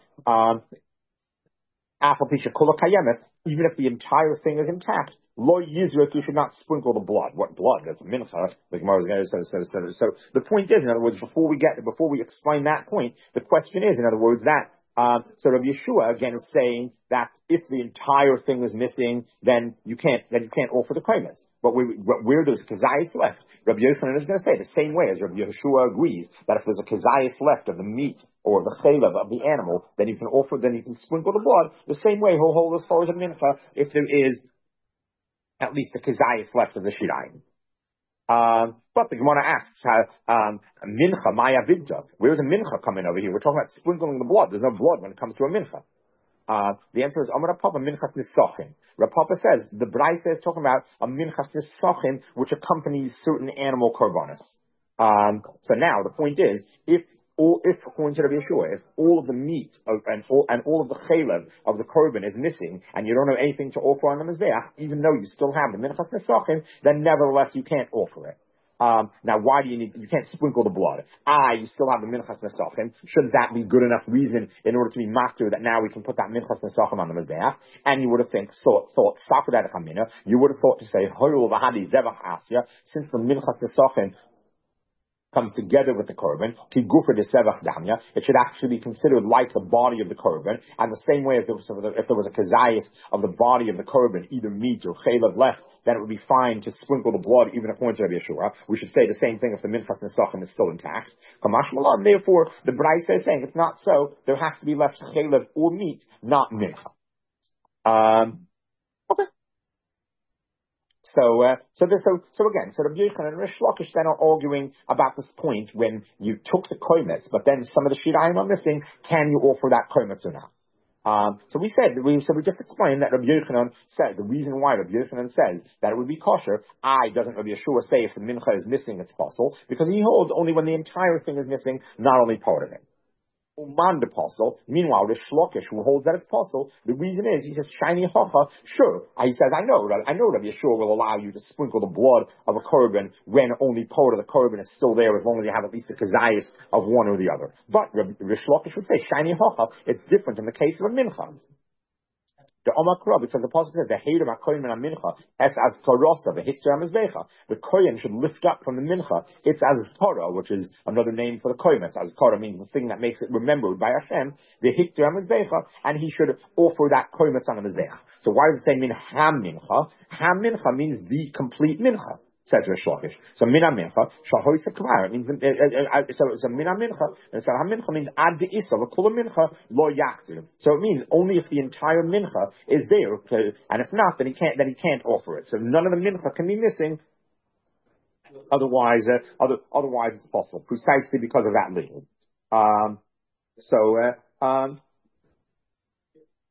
even if the entire thing is intact, lo yizrek, you should not sprinkle the blood. What blood? That's a mincha. The Gemara is going to say. So the point is, in other words, before we explain that point, the question is, in other words, that. So Rabbi Yeshua again is saying that if the entire thing is missing, then you can't offer the kometzes. But where does kazayis left? Rabbi Yochanan is going to say the same way as Rabbi Yeshua agrees that if there's a kazayis left of the meat or the chaylev of the animal, then you can sprinkle the blood. The same way he'll hold as far as a mincha if there is at least a kazayis left of the shirayim. But the Gemara asks, mincha, maya vidda. Where's a mincha coming over here? We're talking about sprinkling the blood. There's no blood when it comes to a mincha. The answer is, Amar Papa, minchas nisachin. Rapapa says, the Braisa is talking about a minchas nisachin, which accompanies certain animal korbanos. So now, the point is, if according to Rabbi Yeshua, if all of the meat and all of the chaylev of the korban is missing, and you don't have anything to offer on the mizbeach, even though you still have the minchas nesachim, then nevertheless you can't offer it. Now, why do you can't sprinkle the blood? You still have the minchas nesachim. Shouldn't that be good enough reason in order to be matur that now we can put that minchas nesachim on the mizbeach? And you would have thought, you would have thought to say, since the minchas nesachim comes together with the korban, it should actually be considered like the body of the korban, and the same way as if there was a kazayis of the body of the korban, either meat or chaylev left, then it would be fine to sprinkle the blood, even according to Rabbi Yeshua. We should say the same thing if the minchas nesachim is still intact. Therefore, the Braisa is saying it's not so. There has to be left chaylev or meat, not mincha. Okay. So again, Rabbi Yochanan and Rish Lakish then are arguing about this point when you took the kometz, but then some of the shirayim are missing. Can you offer that kometz or not? So we just explained that Rabbi Yochanan said the reason why Rabbi Yochanan says that it would be kosher. Doesn't Rabbi Yeshua say if the mincha is missing it's possible, because he holds only when the entire thing is missing, not only part of it. Uman the apostle. Meanwhile, Rish Lakish, who holds that it's possible, the reason is he says shiny hacha. Sure, he says I know Rabbi Yeshua will allow you to sprinkle the blood of a korban when only part of the korban is still there, as long as you have at least a kazayis of one or the other. But Rish Lakish would say shiny hacha. It's different in the case of a mincha. The Omakra, because the Apostle says the Heidim HaKoyin Min HaMincha es Azkarosa, the Hitzra HaMizbecha. The Koyin should lift up from the Mincha. It's Azkara, which is another name for the Koyin. Azkara means the thing that makes it remembered by Hashem, the Hitzra HaMizbecha, and he should offer that Koyin on the Mizbecha. So why does it say Min HaMincha? HaMincha means the complete Mincha. Says Rish Lakish. So mina mincha shahoisa kvar. It means so mina mincha. And so mincha means ad deisa l'kula mincha lo yaktir. So it means only if the entire mincha is there, and if not, then he can't offer it. So none of the mincha can be missing. Otherwise it's possible, precisely because of that legal.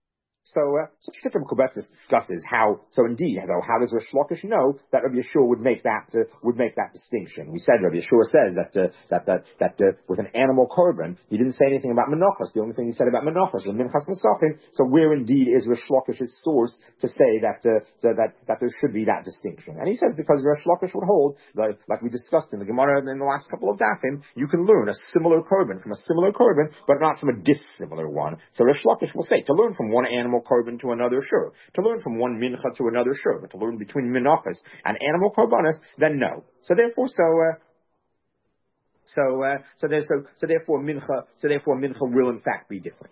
So Shittim Kubetzis discusses how does Rish Lakish know that Rabbi Yeshua would make that distinction? We said Rabbi Yeshua says that with an animal korban, he didn't say anything about menachos. The only thing he said about menachos was minchas nesachim. So where indeed is Rish Lakish's source to say that there should be that distinction? And he says because Rish Lakish would hold, like we discussed in the Gemara in the last couple of dafim, you can learn a similar korban from a similar korban, but not from a dissimilar one. So Rish Lakish will say to learn from one animal korban to another, sure. To learn from one mincha to another, sure. But to learn between minachas and animal korbanos, then no. So therefore mincha will in fact be different.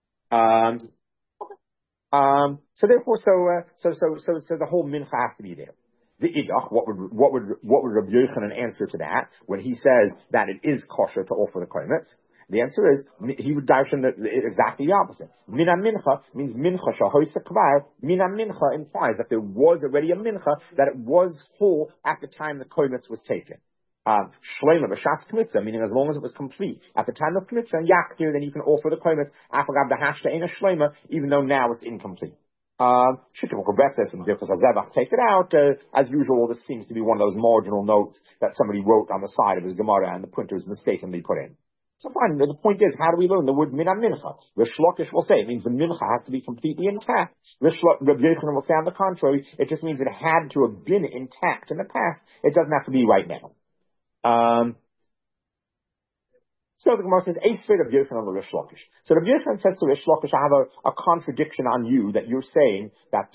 So the whole mincha has to be there. The idach, what would Rabbi Yochanan answer to that when he says that it is kosher to offer the korbanos? The answer is, he would darshan exactly the opposite. Mina mincha means mincha shahoisa kvar. Mina mincha implies that there was already a mincha, that it was full at the time the korbanos was taken. Shleima b'shas kmitza, meaning as long as it was complete. At the time of kmitza and yakir, then you can offer the korbanos afagav the hashta in a shleima, even though now it's incomplete. Shittim Kubetzis and Birkas HaZevach take it out. As usual, this seems to be one of those marginal notes that somebody wrote on the side of his Gemara and the printers mistakenly put in. So fine, the point is, how do we learn the words mina mincha? Rish Lakish will say it means the mincha has to be completely intact. Rabbi Yochanan will say on the contrary, it just means it had to have been intact in the past. It doesn't have to be right now. So the Gemara says, Eisvei Rabbi Yochanan to Rish Lakish. So Rabbi Yochanan says to Rish Lakish, I have a contradiction on you that you're saying that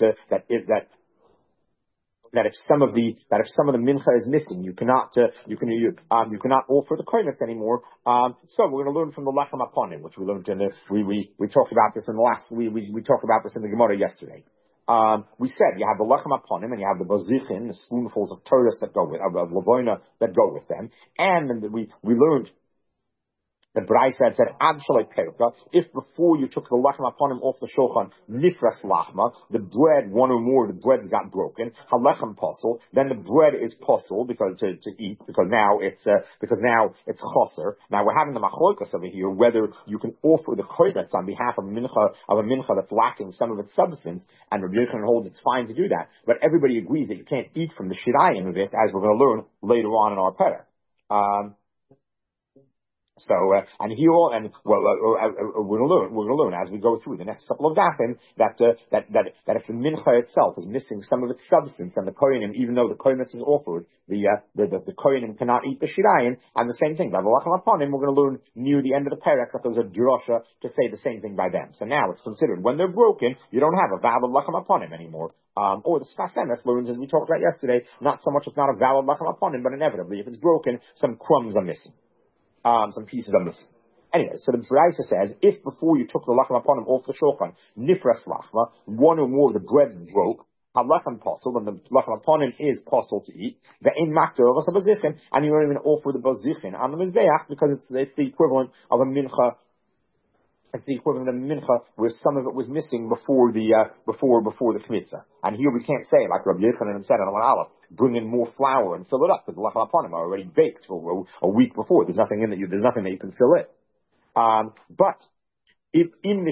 if some of the mincha is missing, you cannot offer the korbanos anymore. So we're going to learn from the lechem aponim, which we learned we talked about this in the last we talked about this in the Gemara yesterday. We said you have the lechem aponim and you have the bazichin, the spoonfuls of torus that go with of lavoina that go with them, and we learned. The Braisa said, Ad shalei perka, if before you took the lechem aponim off the shulchan, nifras lachma, the bread, one or more of the bread got broken, halechem posel, then the bread is posel because to eat, because now it's choser. Now we're having the machlokas over here, whether you can offer the korbanos on behalf of a mincha that's lacking some of its substance, and Rabbi Yochanan holds it's fine to do that, but everybody agrees that you can't eat from the shirayim of it, as we're going to learn later on in our perek. We're going to learn as we go through the next couple of dafim that if the mincha itself is missing some of its substance, and the kohenim, even though the korbanos is offered, the kohenim cannot eat the shirayim, and the same thing by the lechem aponim, we're going to learn near the end of the perek that there's a drasha to say the same thing by them. So now it's considered when they're broken, you don't have a valid lechem aponim anymore. Or the Sfas Emes learns, as we talked about yesterday, not so much it's not a valid lechem aponim, but inevitably if it's broken, some crumbs are missing. Some pieces are missing. Anyway, so the Braisa says, if before you took the lechem aponim off the shulchan, nifras lachma, one or more of the bread broke, halechem posel, and the lechem aponim is possible to eat, the ein makter of a bazichin, and you don't even offer the bazichin on the mizbeach because it's the equivalent of a mincha. It's the equivalent of a mincha where some of it was missing before the kmitza. And here we can't say, like Rabbi Yochanan said on Aleph, bring in more flour and fill it up because the lechem aponim are already baked for a week before. There's nothing that you can fill it. But if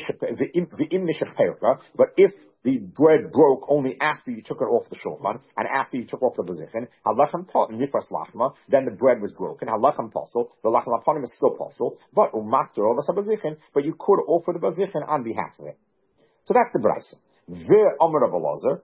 the bread broke only after you took it off the shulchan and after you took off the bazichin, halechem potin nifras lachma, then the bread was broken. Halechem posel, the lechem aponim is still posel, but umakter of a bazichin, but you could offer the bazichin on behalf of it. So that's the brayso. The Amar Rabbi Elazar.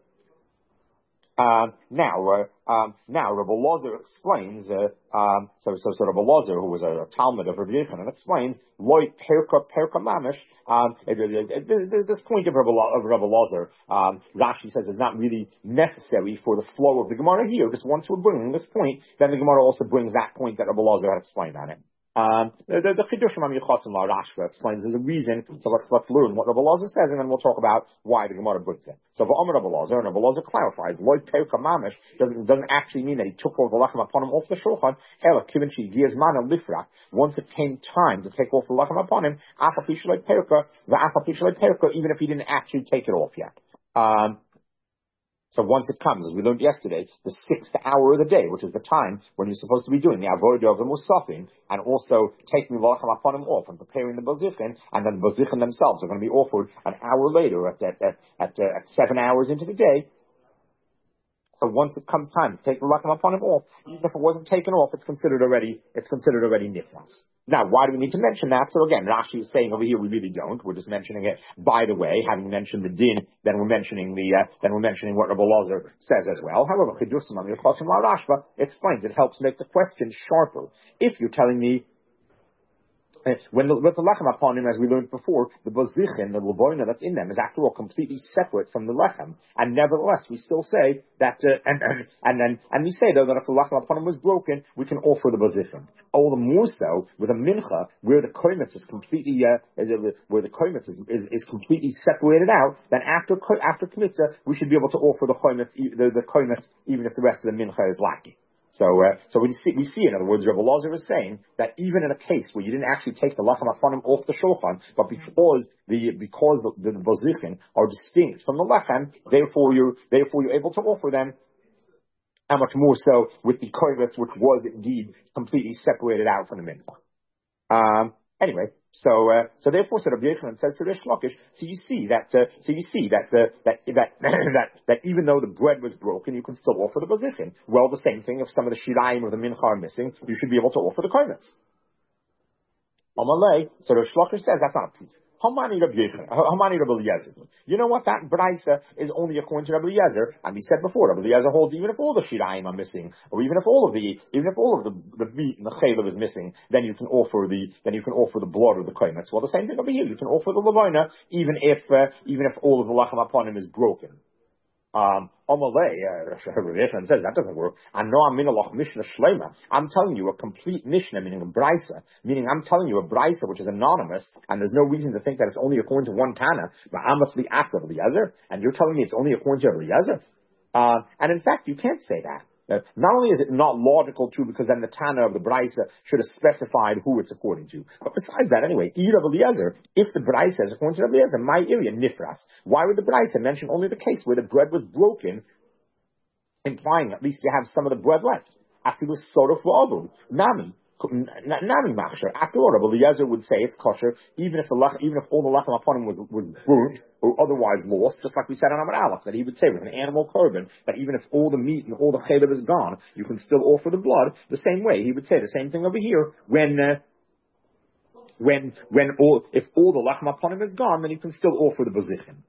Now Rabbi Elazar explains. So Rabbi Elazar, who was a Talmud of Rabbi Yochanan, explains loy perka mamish. This point of Rabbi Elazar, Rashi says is not really necessary for the flow of the Gemara here. Just once we're bringing this point, then the Gemara also brings that point that Rabbi Elazar had explained on it. The Chidushim HaMichutzim Rashba explains there's a reason, so let's learn what Rabbi Elazar says, and then we'll talk about why the Gemara brings it. So for Rabbi Elazar, and Rabbi Elazar clarifies, Loi Peuka Mamish doesn't actually mean that he took off the lechem upon him off the shulchan. Ela Kivinchi Giyazmana Lifra. Once it came time to take off the lechem upon him, Afapishalei Peuka, the Afapishalei Peuka, even if he didn't actually take it off yet. So once it comes, as we learned yesterday, the 6th hour of the day, which is the time when you're supposed to be doing the avodah of the musafin, and also taking the lachem aponim off and preparing the bazichin, and then the bazichin themselves are going to be offered an hour later at 7 hours into the day. So once it comes time to take the lachem aponim off, even if it wasn't taken off, it's considered already niflas. Now, why do we need to mention that? So again, Rashi is saying over here we really don't. We're just mentioning it by the way, having mentioned the din, then we're mentioning what Rabbi Lazar says as well. However, Chidusim on the Chosim La Rashba explains it helps make the question sharper. If you're telling me with the lechem upon him, as we learned before, the bazichin, the lavoina that's in them, is after all completely separate from the lechem, and nevertheless we still say that, and we say though that if the lechem upon him was broken, we can offer the bazichin. All the more so with a mincha where the koimetz is completely, is completely separated out. Then after kmitza, we should be able to offer the koimetz even if the rest of the mincha is lacking. So we see, in other words, Rabbi Lazar is saying that even in a case where you didn't actually take the lachem afonim off the shulchan, but because the bazichin are distinct from the lechem, therefore you're able to offer them. How much more so with the kovetz, which was indeed completely separated out from the mincha. Anyway, so therefore, Rabbi Yochanan says to Rish Lakish. So you see that even though the bread was broken, you can still offer the bazichin. Well, the same thing if some of the shirayim or the mincha are missing, you should be able to offer the kovetz. Amalei. So Rish Lakish says that's not a proof. Hamani Rabbi Eliezer. You know what? That brisa is only according to Rabbi Eliezer, and we said before, Rabbi Eliezer holds even if all the shirayim are missing, or even if all of the meat and the chaylev is missing, then you can offer the blood or the koimetz. Well, the same thing over here. You can offer the levina even if all of the lachem upon him is broken. Says that doesn't work. I'm telling you a complete mishnah, meaning a brisa, meaning I'm telling you a brisa which is anonymous, and there's no reason to think that it's only according to one Tana, but I'm a act of Eliezer, and you're telling me it's only according to Eliezer. And in fact, you can't say that. Not only is it not logical too, because then the Tana of the Brisa should have specified who it's according to, but besides that anyway, Rav Eliezer, if the Brisa is according to Rav Eliezer, my area, Nifras, why would the Brisa mention only the case where the bread was broken, implying at least you have some of the bread left? After it was sort of Nami machsher. After all, Rabbi Eliezer would say it's kosher, even if all the lechem upon him was burnt or otherwise lost, just like we said on Amar Aleph, that he would say with an animal korban, that even if all the meat and all the chaylev is gone, you can still offer the blood. The same way, he would say the same thing over here if all the lechem upon him is gone, then you can still offer the bazichin.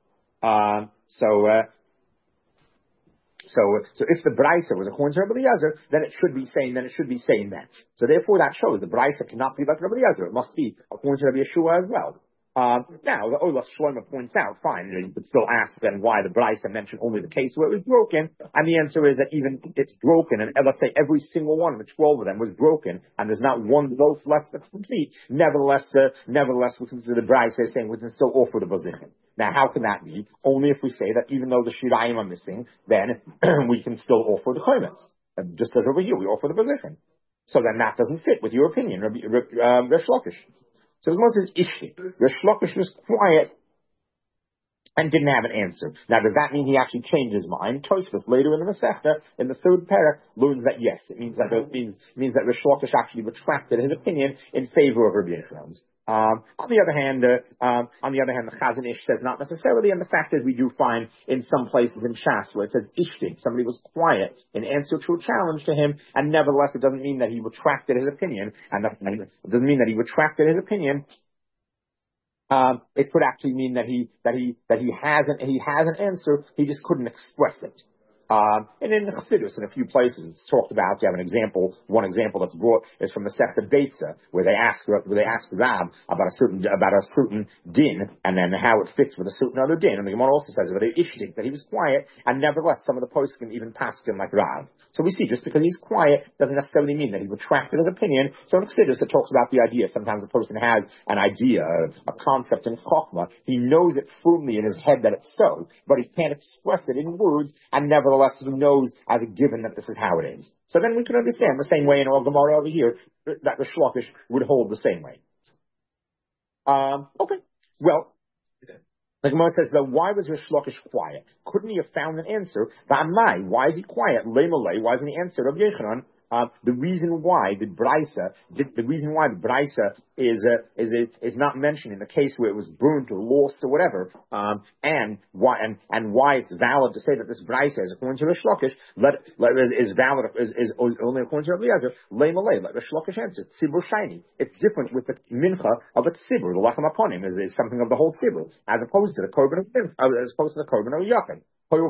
So if the brisa was according to Rabbi Eliezer, then it should be saying that. So therefore that shows the brisa cannot be like Rabbi Eliezer. It must be according to Rabbi Yeshua as well. Now, the Olaf Shlomo points out, fine, you could still ask then why the Brisa mentioned only the case where it was broken, and the answer is that even it's broken, and let's say every single one of the 12 of them was broken, and there's not one loaf left that's complete, nevertheless, we consider the Brisa saying we can still offer the Bazichin. Now, how can that be? Only if we say that even though the Shirayim are missing, then we can still offer the Chometz. Just as over here, we offer the Bazichin. So then that doesn't fit with your opinion, Resh Lakish. So the Gemara says, Ishti. Resh Lakish was quiet and didn't have an answer. Now, does that mean he actually changed his mind? Tosfos later in the Masechta, in the third parak, learns that yes, it means that Resh Lakish actually retracted his opinion in favor of Rabbi Yechon's. On the other hand, the Chazon Ish says not necessarily, and the fact is we do find in some places in Shas where it says Ishti, somebody was quiet in answer to a challenge to him, and nevertheless it doesn't mean that he retracted his opinion, and it doesn't mean that he retracted his opinion. It could actually mean that he has an answer, he just couldn't express it. And in the Chassidus, in a few places, it's talked about. You have one example that's brought is from the Sefta Beitza, where they ask Rab about a certain din, and then how it fits with a certain other din. And the Gemara also says about Ishtik, that he was quiet, and nevertheless, some of the poskim even passed him like Rav. So we see, just because he's quiet doesn't necessarily mean that he retracted his opinion. So in Chassidus, it talks about the idea. Sometimes a person has an idea, a concept in Chokhmah. He knows it firmly in his head that it's so, but he can't express it in words, and nevertheless, he knows as a given that this is how it is. So then we can understand the same way in our Gemara over here that the Shlokish would hold the same way. Okay. Well, The Gemara says, though, why was Rish Lakish quiet? Couldn't he have found an answer? Va'amai, why is he quiet? Leimalei, why isn't he answer? Rabbi Yochanan, the reason why the Braisa is not mentioned in the case where it was burnt or lost or whatever, and why it's valid to say that this Braisa is according to Rish Lakish, is valid is only according to Rabbi Eliezer. Leimalei, let Rish Lakish answer. Tzibur shiny. It's different with the mincha of a tzibur. The lachem aponim is something of the whole tzibur, as opposed to the korban of yachid.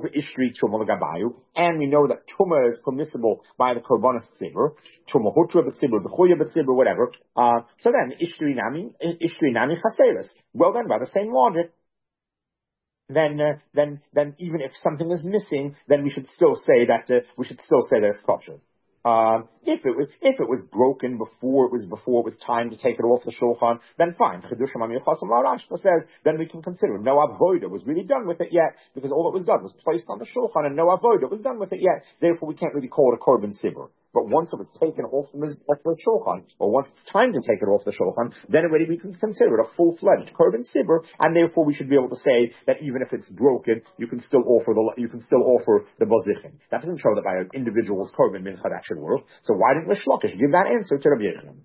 And we know that Tumah is permissible by the Korbanos Tzibur, Tumah Hutra B'Tzibur, B'chuya B'Tzibur, whatever. So then, Ishtri Nami Chaseris. Well then, by the same logic, then even if something is missing, then we should still say that it's kosher. If it was broken before it was time to take it off the shulchan, then fine. Rashba says, then we can consider it. No avoda was really done with it yet, because all that was done was placed on the shulchan, and no avoda was done with it yet. Therefore, we can't really call it a korban sibur. But once it was taken off the shulchan, or once it's time to take it off the shulchan, then already we can consider it a full-fledged korban sibur, and therefore we should be able to say that even if it's broken, you can still offer the bazichin. That doesn't show that by an individual's korban mincha that should work. So why didn't Rish Lakish give that answer to Rabbi Yochanan?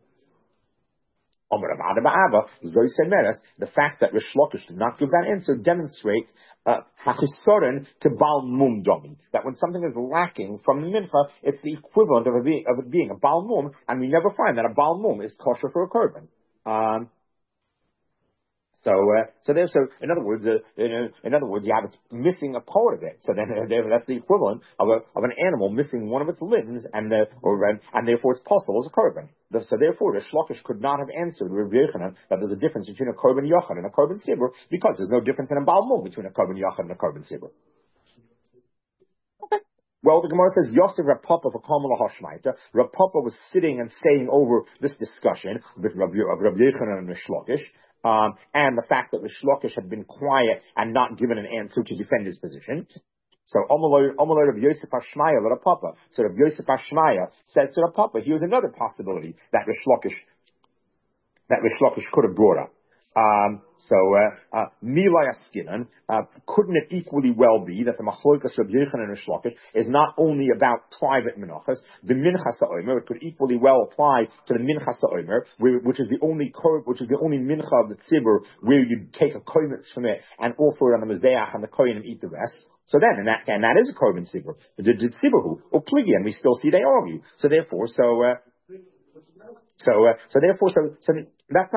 The fact that Rish Lakish did not give that answer demonstrates hachisoren to bal mum domi. That when something is lacking from the mincha, it's the equivalent of it being a bal mum, and we never find that a bal mum is kosher for a korban. In other words, you have it missing a part of it. So then, that's the equivalent of an animal missing one of its limbs, and therefore it's possible as a korban. So therefore, Rish Lakish could not have answered Rabbi Yochanan that there's a difference between a korban yachad and a korban sibur, because there's no difference in a bal mum between a korban yachad and a korban sibur. Well, the Gemara says, Yosef Rav Papa for Kamala Hashmaita. Rav Papa was sitting and saying over this discussion of Rabbi Yochanan and Rish Lakish, and the fact that Rish Lakish had been quiet and not given an answer to defend his position. So, Omaloi Rav Yosef Hashmaya, Rav Papa. So Rav Yosef Hashmaya says to Rav Papa, here's another possibility that Rish Lakish could have brought up. Milay Askinan, couldn't it equally well be that the Machlokas of Yochanan and Rish Lakish is not only about private menachas, the Minchas HaOmer, it could equally well apply to the Minchas HaOmer, which is the only mincha of the tzibur where you take a kometz from it and offer it on the Mizbeach and the kohen and eat the rest. So then, and that is a korban tzibur. The tzibur or pligi, and we still see they argue. So therefore, that's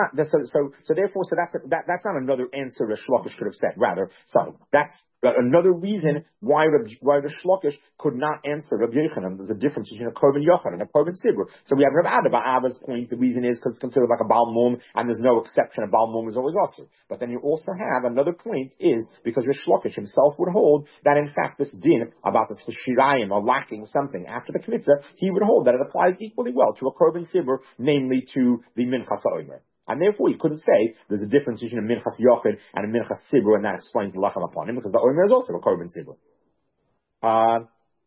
not another answer Rish Lakish could have said. Rather, that's another reason why Rish Lakish could not answer Rabbi Yochanan. There's a difference between a korban yachad and a korban sibur. So we have Rav Abba's point. The reason is because it's considered like a bal mum, and there's no exception. A bal mum is always usher. But then you also have another point is because Rish Lakish himself would hold that in fact this din about the shirayim are lacking something after the kmitza, he would hold that it applies equally well to a korban sibur, namely to the minchas ha'omer. And therefore, you couldn't say there's a difference between a minchas yochid and a minchas sibur, and that explains the lachem upon him, because the omer is also a korban sibur.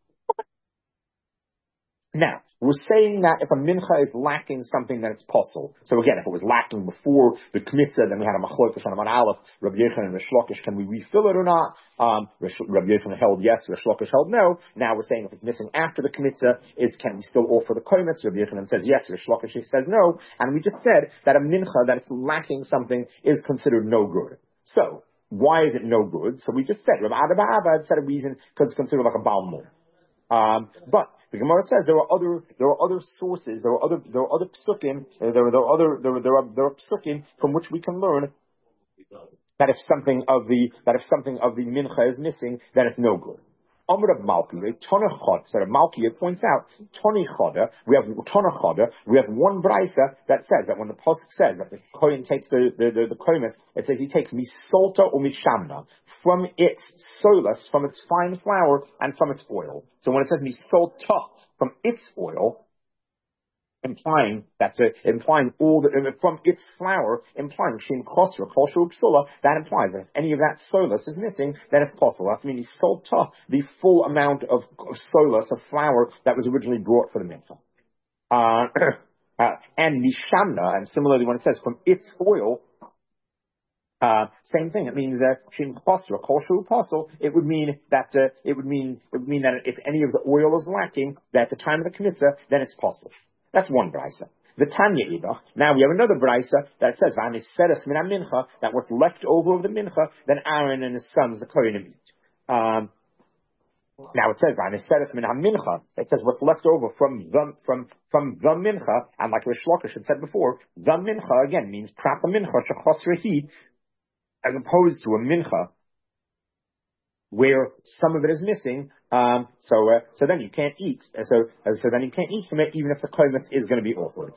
Now, we're saying that if a mincha is lacking something, then it's possible. So again, if it was lacking before the kmitza, then we had a machlokas on Aleph, Rabbi Yochanan and Rish Lakish, can we refill it or not? Rabbi Yochanan held yes, Rish Lakish held no. Now we're saying if it's missing after the kmitza, can we still offer the kometz? Rabbi Yochanan says yes, Rish Lakish says no. And we just said that a mincha that it's lacking something is considered no good. So, why is it no good? So we just said, Rabbi Abba had said a reason because it's considered like a bal mum. But the Gemara says there are other sources, there are other psukim, there are psukim from which we can learn that if something of the mincha is missing, then it's no good. Amr of Malki, Tonachod, so Malki points out, we have one brisa that says that when the pasuk says that the kohen takes the kohemet, it says he takes misolta or mishamna from its solus, from its fine flour, and from its oil. So when it says misolta from its oil, implying all from its flour, implying shin chosra, kosher psula, that implies that if any of that solus is missing, then it's possible. That's meaning solta, the full amount of solus, of flour that was originally brought for the mincha. And mishamna, and similarly when it says from its oil, Same thing. It means shin pasra kol shu pasel. It would mean that that if any of the oil is lacking, that at the time of the kmitza, then it's pasel. That's one brisa. The Tanya Idach. Now we have another brisa that says v'aniseres min mincha, that what's left over of the mincha, then Aaron and his sons, the kohenim, eat. Now it says v'aniseres min mincha. It says what's left over from the mincha, and like Rish Lakish had said before, the mincha again means prat the mincha shechosrehi, as opposed to a mincha where some of it is missing. So then you can't eat. So then you can't eat from it, even if the kometz is going to be offered.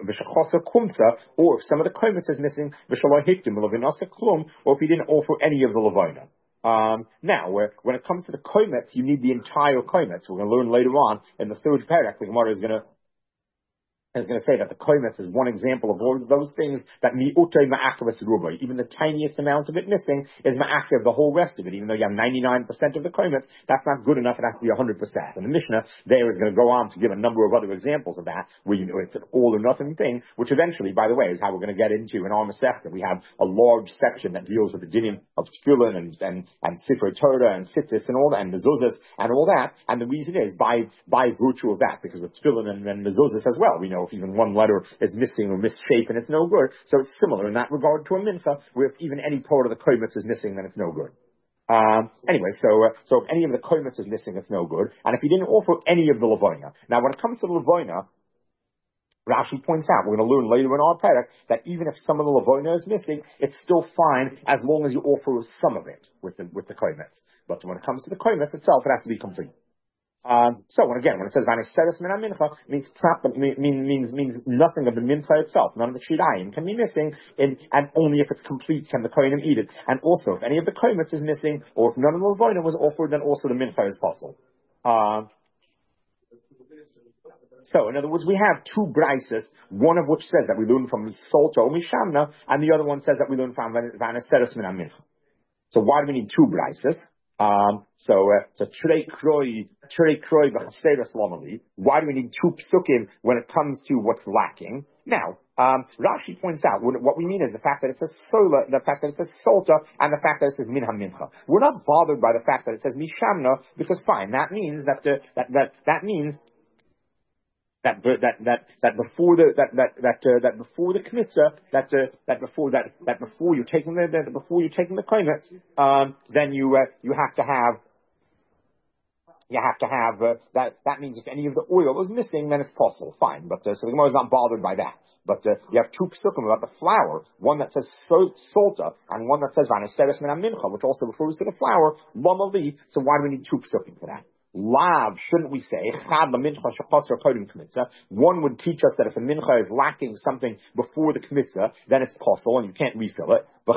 Or if some of the kometz is missing, or if you didn't offer any of the levona. Now, when it comes to the kometz, you need the entire kometz. We're going to learn later on in the third paragraph. The Gemara is going to say that the kometz is one example of all those things that mi'utay ma'akavas rubai. Even the tiniest amount of it missing is ma'akav the whole rest of it. Even though you have 99% of the kometz, that's not good enough. It has to be 100%. And the Mishnah there is going to go on to give a number of other examples of that, where it's an all or nothing thing, which eventually, by the way, is how we're going to get into in our Masechta. We have a large section that deals with the dinim of tefillin and Sifrei Torah and Tzitzis and all that, and mezuzahs and all that. And the reason is by virtue of that, because with tefillin and mezuzahs as well, we know if even one letter is missing or misshapen, it's no good. So it's similar in that regard to a mincha, where if even any part of the kometz is missing, then it's no good. Anyway, so if any of the kometz is missing, it's no good. And if you didn't offer any of the levona, now when it comes to the levona, Rashi points out, we're going to learn later in our parak, that even if some of the levona is missing, it's still fine as long as you offer some of it with the kometz. But when it comes to the kometz itself, it has to be complete. So when it says v'aniseres min mincha, means nothing of the mincha itself. None of the shirayim can be missing, and only if it's complete can the kohenim eat it. And also, if any of the kometz is missing, or if none of the levona was offered, then also the mincha is possible. So, in other words, we have two brises, one of which says that we learn from Misolta or Mishamna, and the other one says that we learn from v'aniseres min mincha. So why do we need two brises? So Trei Kroi v'Chaseres Lomali. Why do we need two psukim when it comes to what's lacking? Now, Rashi points out what we mean is the fact that it says sola, the fact that it says solta, and the fact that it says minha mincha. We're not bothered by the fact that it says mishamna, because fine, that means that means that before the kmitza, before you're taking the kometz, then you have to have that means if any of the oil is missing, then it's possible. Fine, but so the Gemara is not bothered by that. But you have two psukim about the flour, one that says solta and one that says v'aniseres min mincha, which also refers to the flour, lamali. So why do we need two psukim for that? Lav, shouldn't we say, one would teach us that if a mincha is lacking something before the kmitza, then it's possible and you can't refill it. The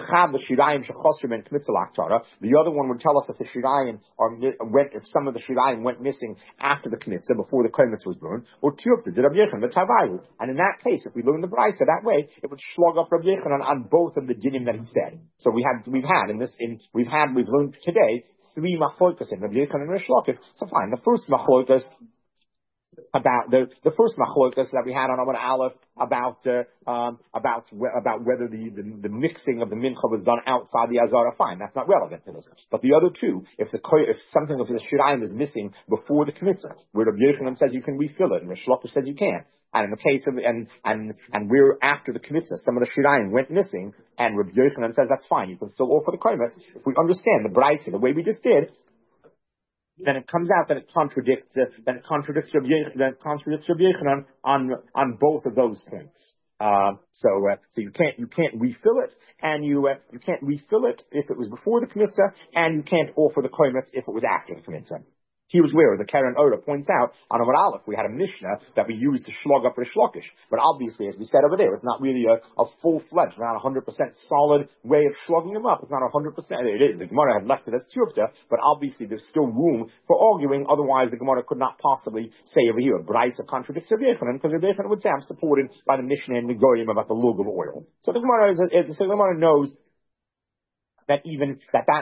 other one would tell us if the shirayim if some of the shirayim went missing after the kmitza, before the kometz was burned, or tiyupta did Rabbi Yochanan v'tavayu. And in that case, if we learn the brisa that way, it would slug up Rabbi Yochanan on both of the dinim that he said. So we've learned today three machlokas in Rabbi Yochanan and Rish Lakish. So fine, the first machlokas about the first machlokas that we had on Amud Aleph about whether the mixing of the mincha was done outside the azara, fine, that's not relevant to this. But the other two, if something of the shirayim is missing before the kmitza, where Rabbi Yochanan says you can refill it and Rish Lakish says you can't, and in the case of and we're after the kmitza, some of the shirayim went missing, and Rabbi Yochanan says that's fine, you can still offer the kometz. If we understand the brisa the way we just did, then it comes out that it contradicts Rabbi Yochanan on both of those points. So you can't refill it, and you can't refill it if it was before the kmitza, and you can't offer the kometz if it was after the kmitza. Here's where the Karen Ora points out on Amud Aleph, we had a Mishnah that we used to slug up Rish Lakish. But obviously, as we said over there, it's not really a full-fledged, not 100% solid way of slugging them up. It's not 100%. It is. The Gemara had left it as Tiyupta, but obviously there's still room for arguing. Otherwise, the Gemara could not possibly say over here, Braisa contradicts Rabbi Yochanan, because Rabbi Yochanan would say, I'm supported by the Mishnah and the Goyim about the lug of oil. So the Gemara knows that even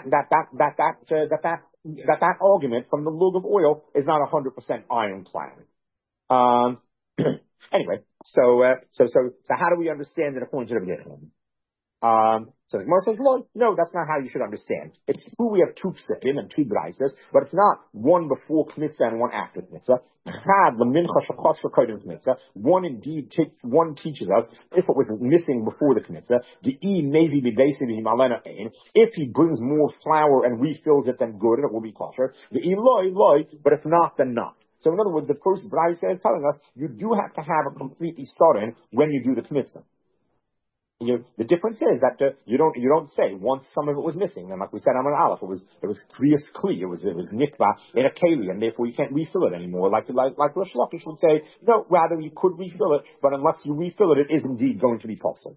that argument from the lug of oil is not 100% ironclad. Anyway, so how do we understand it according to Rabbi Yochanan? So the Gemara says, no, that's not how you should understand. It's true we have two psikim and two braises, but it's not one before kmitza and one after kmitza. One indeed, one teaches us if it was missing before the kmitza, if he brings more flour and refills it, then good, and it will be kosher. But if not, then not. So in other words, the first brayse is telling us you do have to have a completely sodden when you do the kmitza. The difference is that you don't say once some of it was missing, and like we said on an aleph, it was kriyas kli, it was nikva in a keli, and therefore you can't refill it anymore. Like Rosh Lakish would say, no, rather you could refill it, but unless you refill it, it is indeed going to be possible.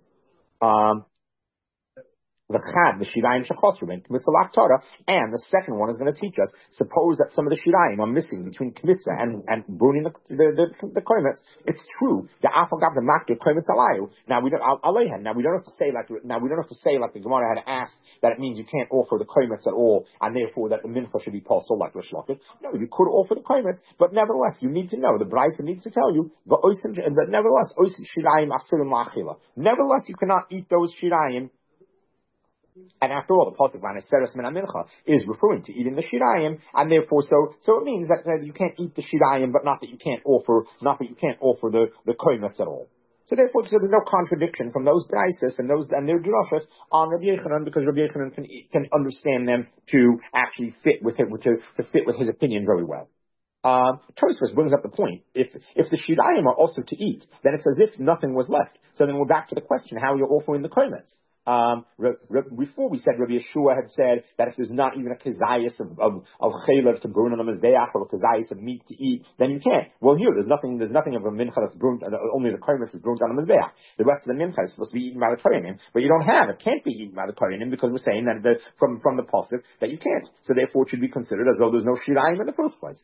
The shirayim shechosru kmitza Torah, and the second one is going to teach us. Suppose that some of the shirayim are missing between kmitza and burning the kometz. It's true. The afagav the makdir kometz alayu. Now we don't have to say like the Gemara had asked that it means you can't offer the kometz at all, and therefore that the mincha should be possible like Rosh Lakish. No, you could offer the kometz, but nevertheless you need to know. The Braisa needs to tell you. But nevertheless, shirayim asirim la'achila. Nevertheless, you cannot eat those shirayim. And after all, the pasuk v'haneseres min hamincha is referring to eating the shirayim, and therefore, so it means that you can't eat the shirayim, but not that you can't offer the kometz at all. So therefore, there's no contradiction from those braises and their drashas on Rabbi Yochanan, because Rabbi Yochanan can understand them to actually fit with his opinion very well. Tosfos brings up the point: if the shirayim are also to eat, then it's as if nothing was left. So then we're back to the question: how you're offering the kometz. Before we said Rabbi Yeshua had said that if there's not even a kazayas of chaylev to burn on the mizbeach or a kazayas of meat to eat, then you can't. Well, here there's nothing of a mincha that's burnt. Only the kometz is burnt on the mizbeach. The rest of the mincha is supposed to be eaten by the kohanim, but you don't have it. Can't be eaten by the kohanim because we're saying that from the pasuk that you can't. So therefore, it should be considered as though there's no shirayim in the first place.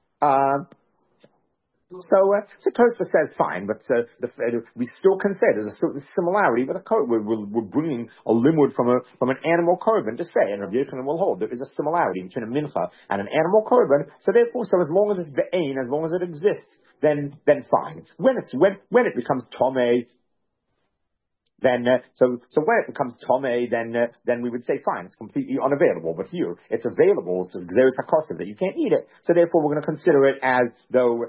So Tosfos says fine, but we still can say there's a certain similarity with a korban. We're bringing a limud from an animal korban to say, and Rabbi Yochanan will hold there is a similarity between a mincha and an animal korban. So therefore, as long as it's be'ain, as long as it exists, then fine. When it becomes tomei, then so when it becomes tomei, then we would say fine, it's completely unavailable. But here it's available. It's gzeres hakosov that you can't eat it. So therefore, we're going to consider it as though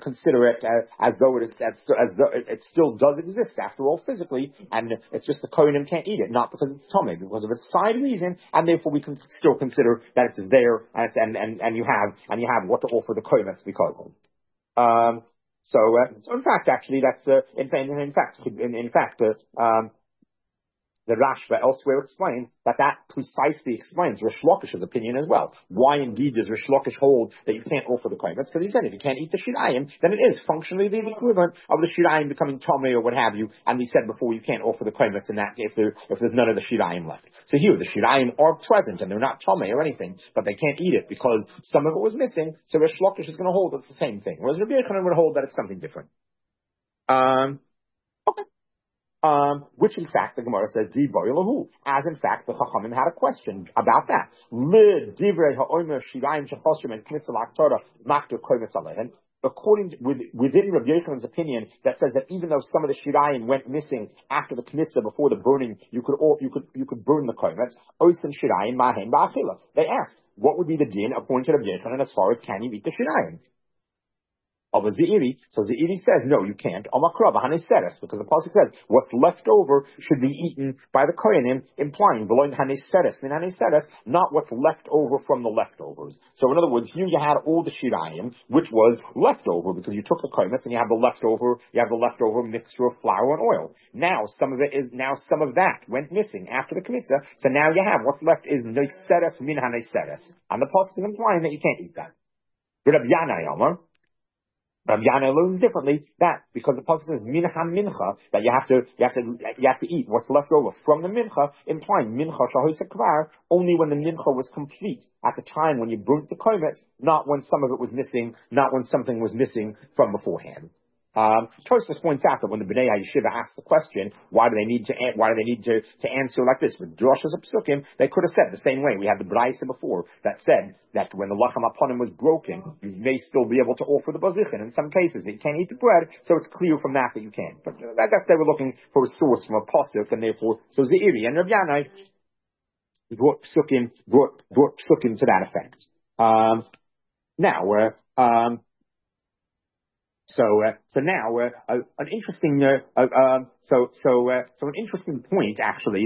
it still does exist after all physically, and it's just the kohanim can't eat it, not because it's tomei, because of its side reason, and therefore we can still consider that it's there and you have what to offer the kohanim because of. So in fact, actually, that's in fact, the Rashba elsewhere explains that precisely explains Rish Lakish's opinion as well. Why indeed does Rish Lakish hold that you can't offer the kometz? Because he said if you can't eat the shirayim, then it is functionally the equivalent of the shirayim becoming tomei or what have you. And we said before you can't offer the kometz in that if there's none of the shirayim left. So here the shirayim are present and they're not tomei or anything, but they can't eat it because some of it was missing. So Rish Lakish is going to hold it's the same thing, whereas Rabbi Yochanan would hold that it's something different. Okay. Which in fact the Gemara says Diboy as in fact the Chachamim had a question about that. Within Rabbi Yochanan's opinion, that says that even though some of the shirayim went missing after the kmitza before the burning, you could burn the kometz. Oisin shirayim mahen ba'achila. They asked, what would be the din according to Rabbi Yochanan as far as can you eat the shirayim? Of a Ze'iri. So Ze'iri says, no, you can't. Because the pasuk says, what's left over should be eaten by the kohanim, implying not what's left over from the leftovers. So in other words, here you had all the shirayim, which was leftover, because you took the kometz and you have the leftover mixture of flour and oil. Now some of that went missing after the kmitza, so now you have what's left is neiseres min haneseres. And the pasuk is implying that you can't eat that. Rabbi Yanai Amar, Rabbi Yana learns differently that because the pasuk says mincha mincha that you have to eat what's left over from the mincha, implying mincha shahosa kvar only when the mincha was complete at the time when you burnt the kometz, not when some of it was missing, not when something was missing from beforehand. Tosfos points out that when the Bnei Yeshiva asked the question, why do they need to answer like this? With drashas of psukim, they could have said the same way. We had the Braisa before that said that when the lachem aponim was broken, you may still be able to offer the bazichin. In some cases, you can't eat the bread, so it's clear from that you can. But I guess they were looking for a source from a pasuk, and therefore, so Zeiri and Rav Yanai brought psukim to that effect. An interesting point actually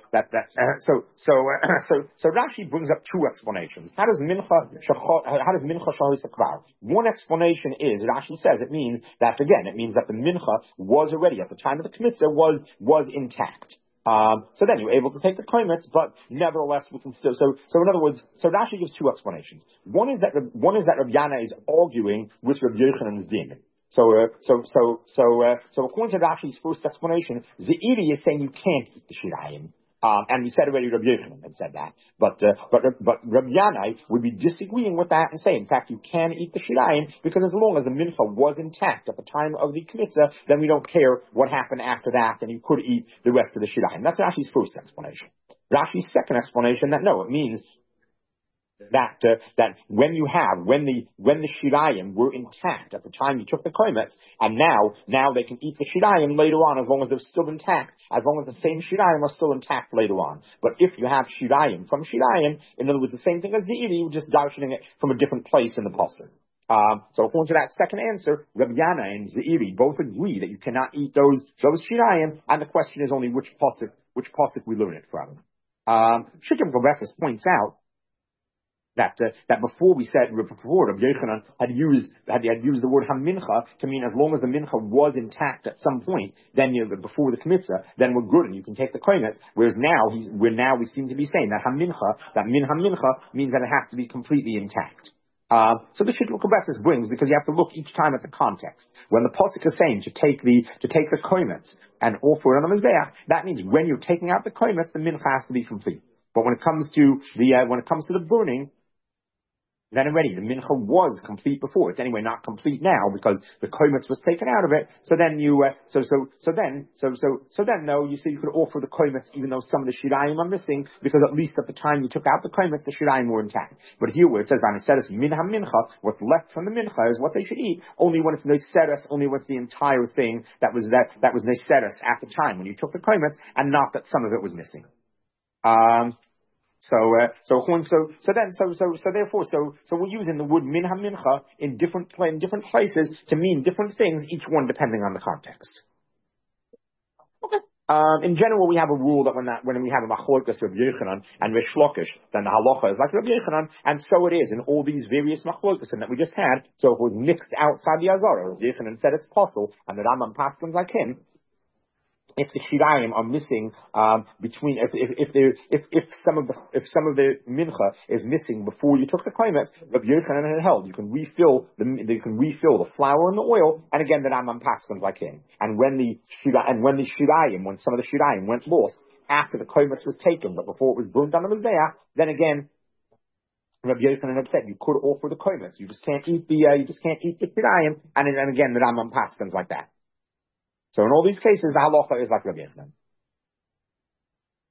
so Rashi brings up two explanations. How does mincha shahis akvar? One explanation is Rashi says it means that the mincha was already at the time of the kmitza was intact. So then you're able to take the kometz, but nevertheless we can still. So in other words, so Rashi gives two explanations. One is that Rav Yana is arguing with Rav Yochanan's din. So according to Rashi's first explanation, Zeiri is saying you can't eat the shirayim. And we said already Rav Yochanan had said that. But Rav Yanai would be disagreeing with that and saying, in fact, you can eat the shirayim because as long as the mincha was intact at the time of the kmitza, then we don't care what happened after that, and you could eat the rest of the shirayim. That's Rashi's first explanation. Rashi's second explanation that no, it means that when the shirayim were intact at the time you took the kometz, and now they can eat the shirayim later on as long as they're still intact, as long as the same shirayim are still intact later on. But if you have shirayim from shirayim, in other words, the same thing as zeiri, you're just darshaning it from a different place in the pasuk. So according to that second answer, Rav Yana and Zeiri both agree that you cannot eat those shirayim, and the question is only which pasuk we learn it from. Shittim Gobefus points out that before Rav Yochanan had used the word hamincha to mean as long as the mincha was intact at some point, then before the kmitza, then we're good and you can take the kometz. Whereas now we seem to be saying that min hamincha means that it has to be completely intact. So the Shittim Gobefus brings, because you have to look each time at the context. When the pasuk is saying to take the kometz and offer it on the mizbeach, that means when you're taking out the kometz, the mincha has to be complete. But when it comes to the burning, then already the mincha was complete before. It's anyway not complete now because the kometz was taken out of it. So then you could offer the kometz even though some of the shirayim are missing, because at least at the time you took out the kometz, the shirayim were intact. But here where it says v'aniseres min ha-mincha, what's left from the mincha is what they should eat only when it's neseres, only when it's the entire thing that was neseres at the time when you took the kometz, and not that some of it was missing. So therefore we're using the word min ha-mincha in different places to mean different things, each one depending on the context. Okay. In general, we have a rule that when we have a machlokas of Yochanan and Rish Lakish, then the halacha is like Rav Yochanan, and so it is in all these various machlokas that we just had. So if we're mixed outside the Azara, Rav Yochanan said it's possible, and the Rambam paskins like him. If the shirayim are missing if some of the mincha is missing before you took the kometz, Rabbi Yochanan had held you can refill the flour and the oil, and again the Rambam paskins like him. And when some of the shirayim went lost after the kometz was taken, but before it was burned on the mizbeach, then again Rabbi Yochanan had said you could offer the kometz. You just can't eat the shirayim, and again the Rambam paskins like that. So in all these cases, the halacha is like Rabbi Yochanan.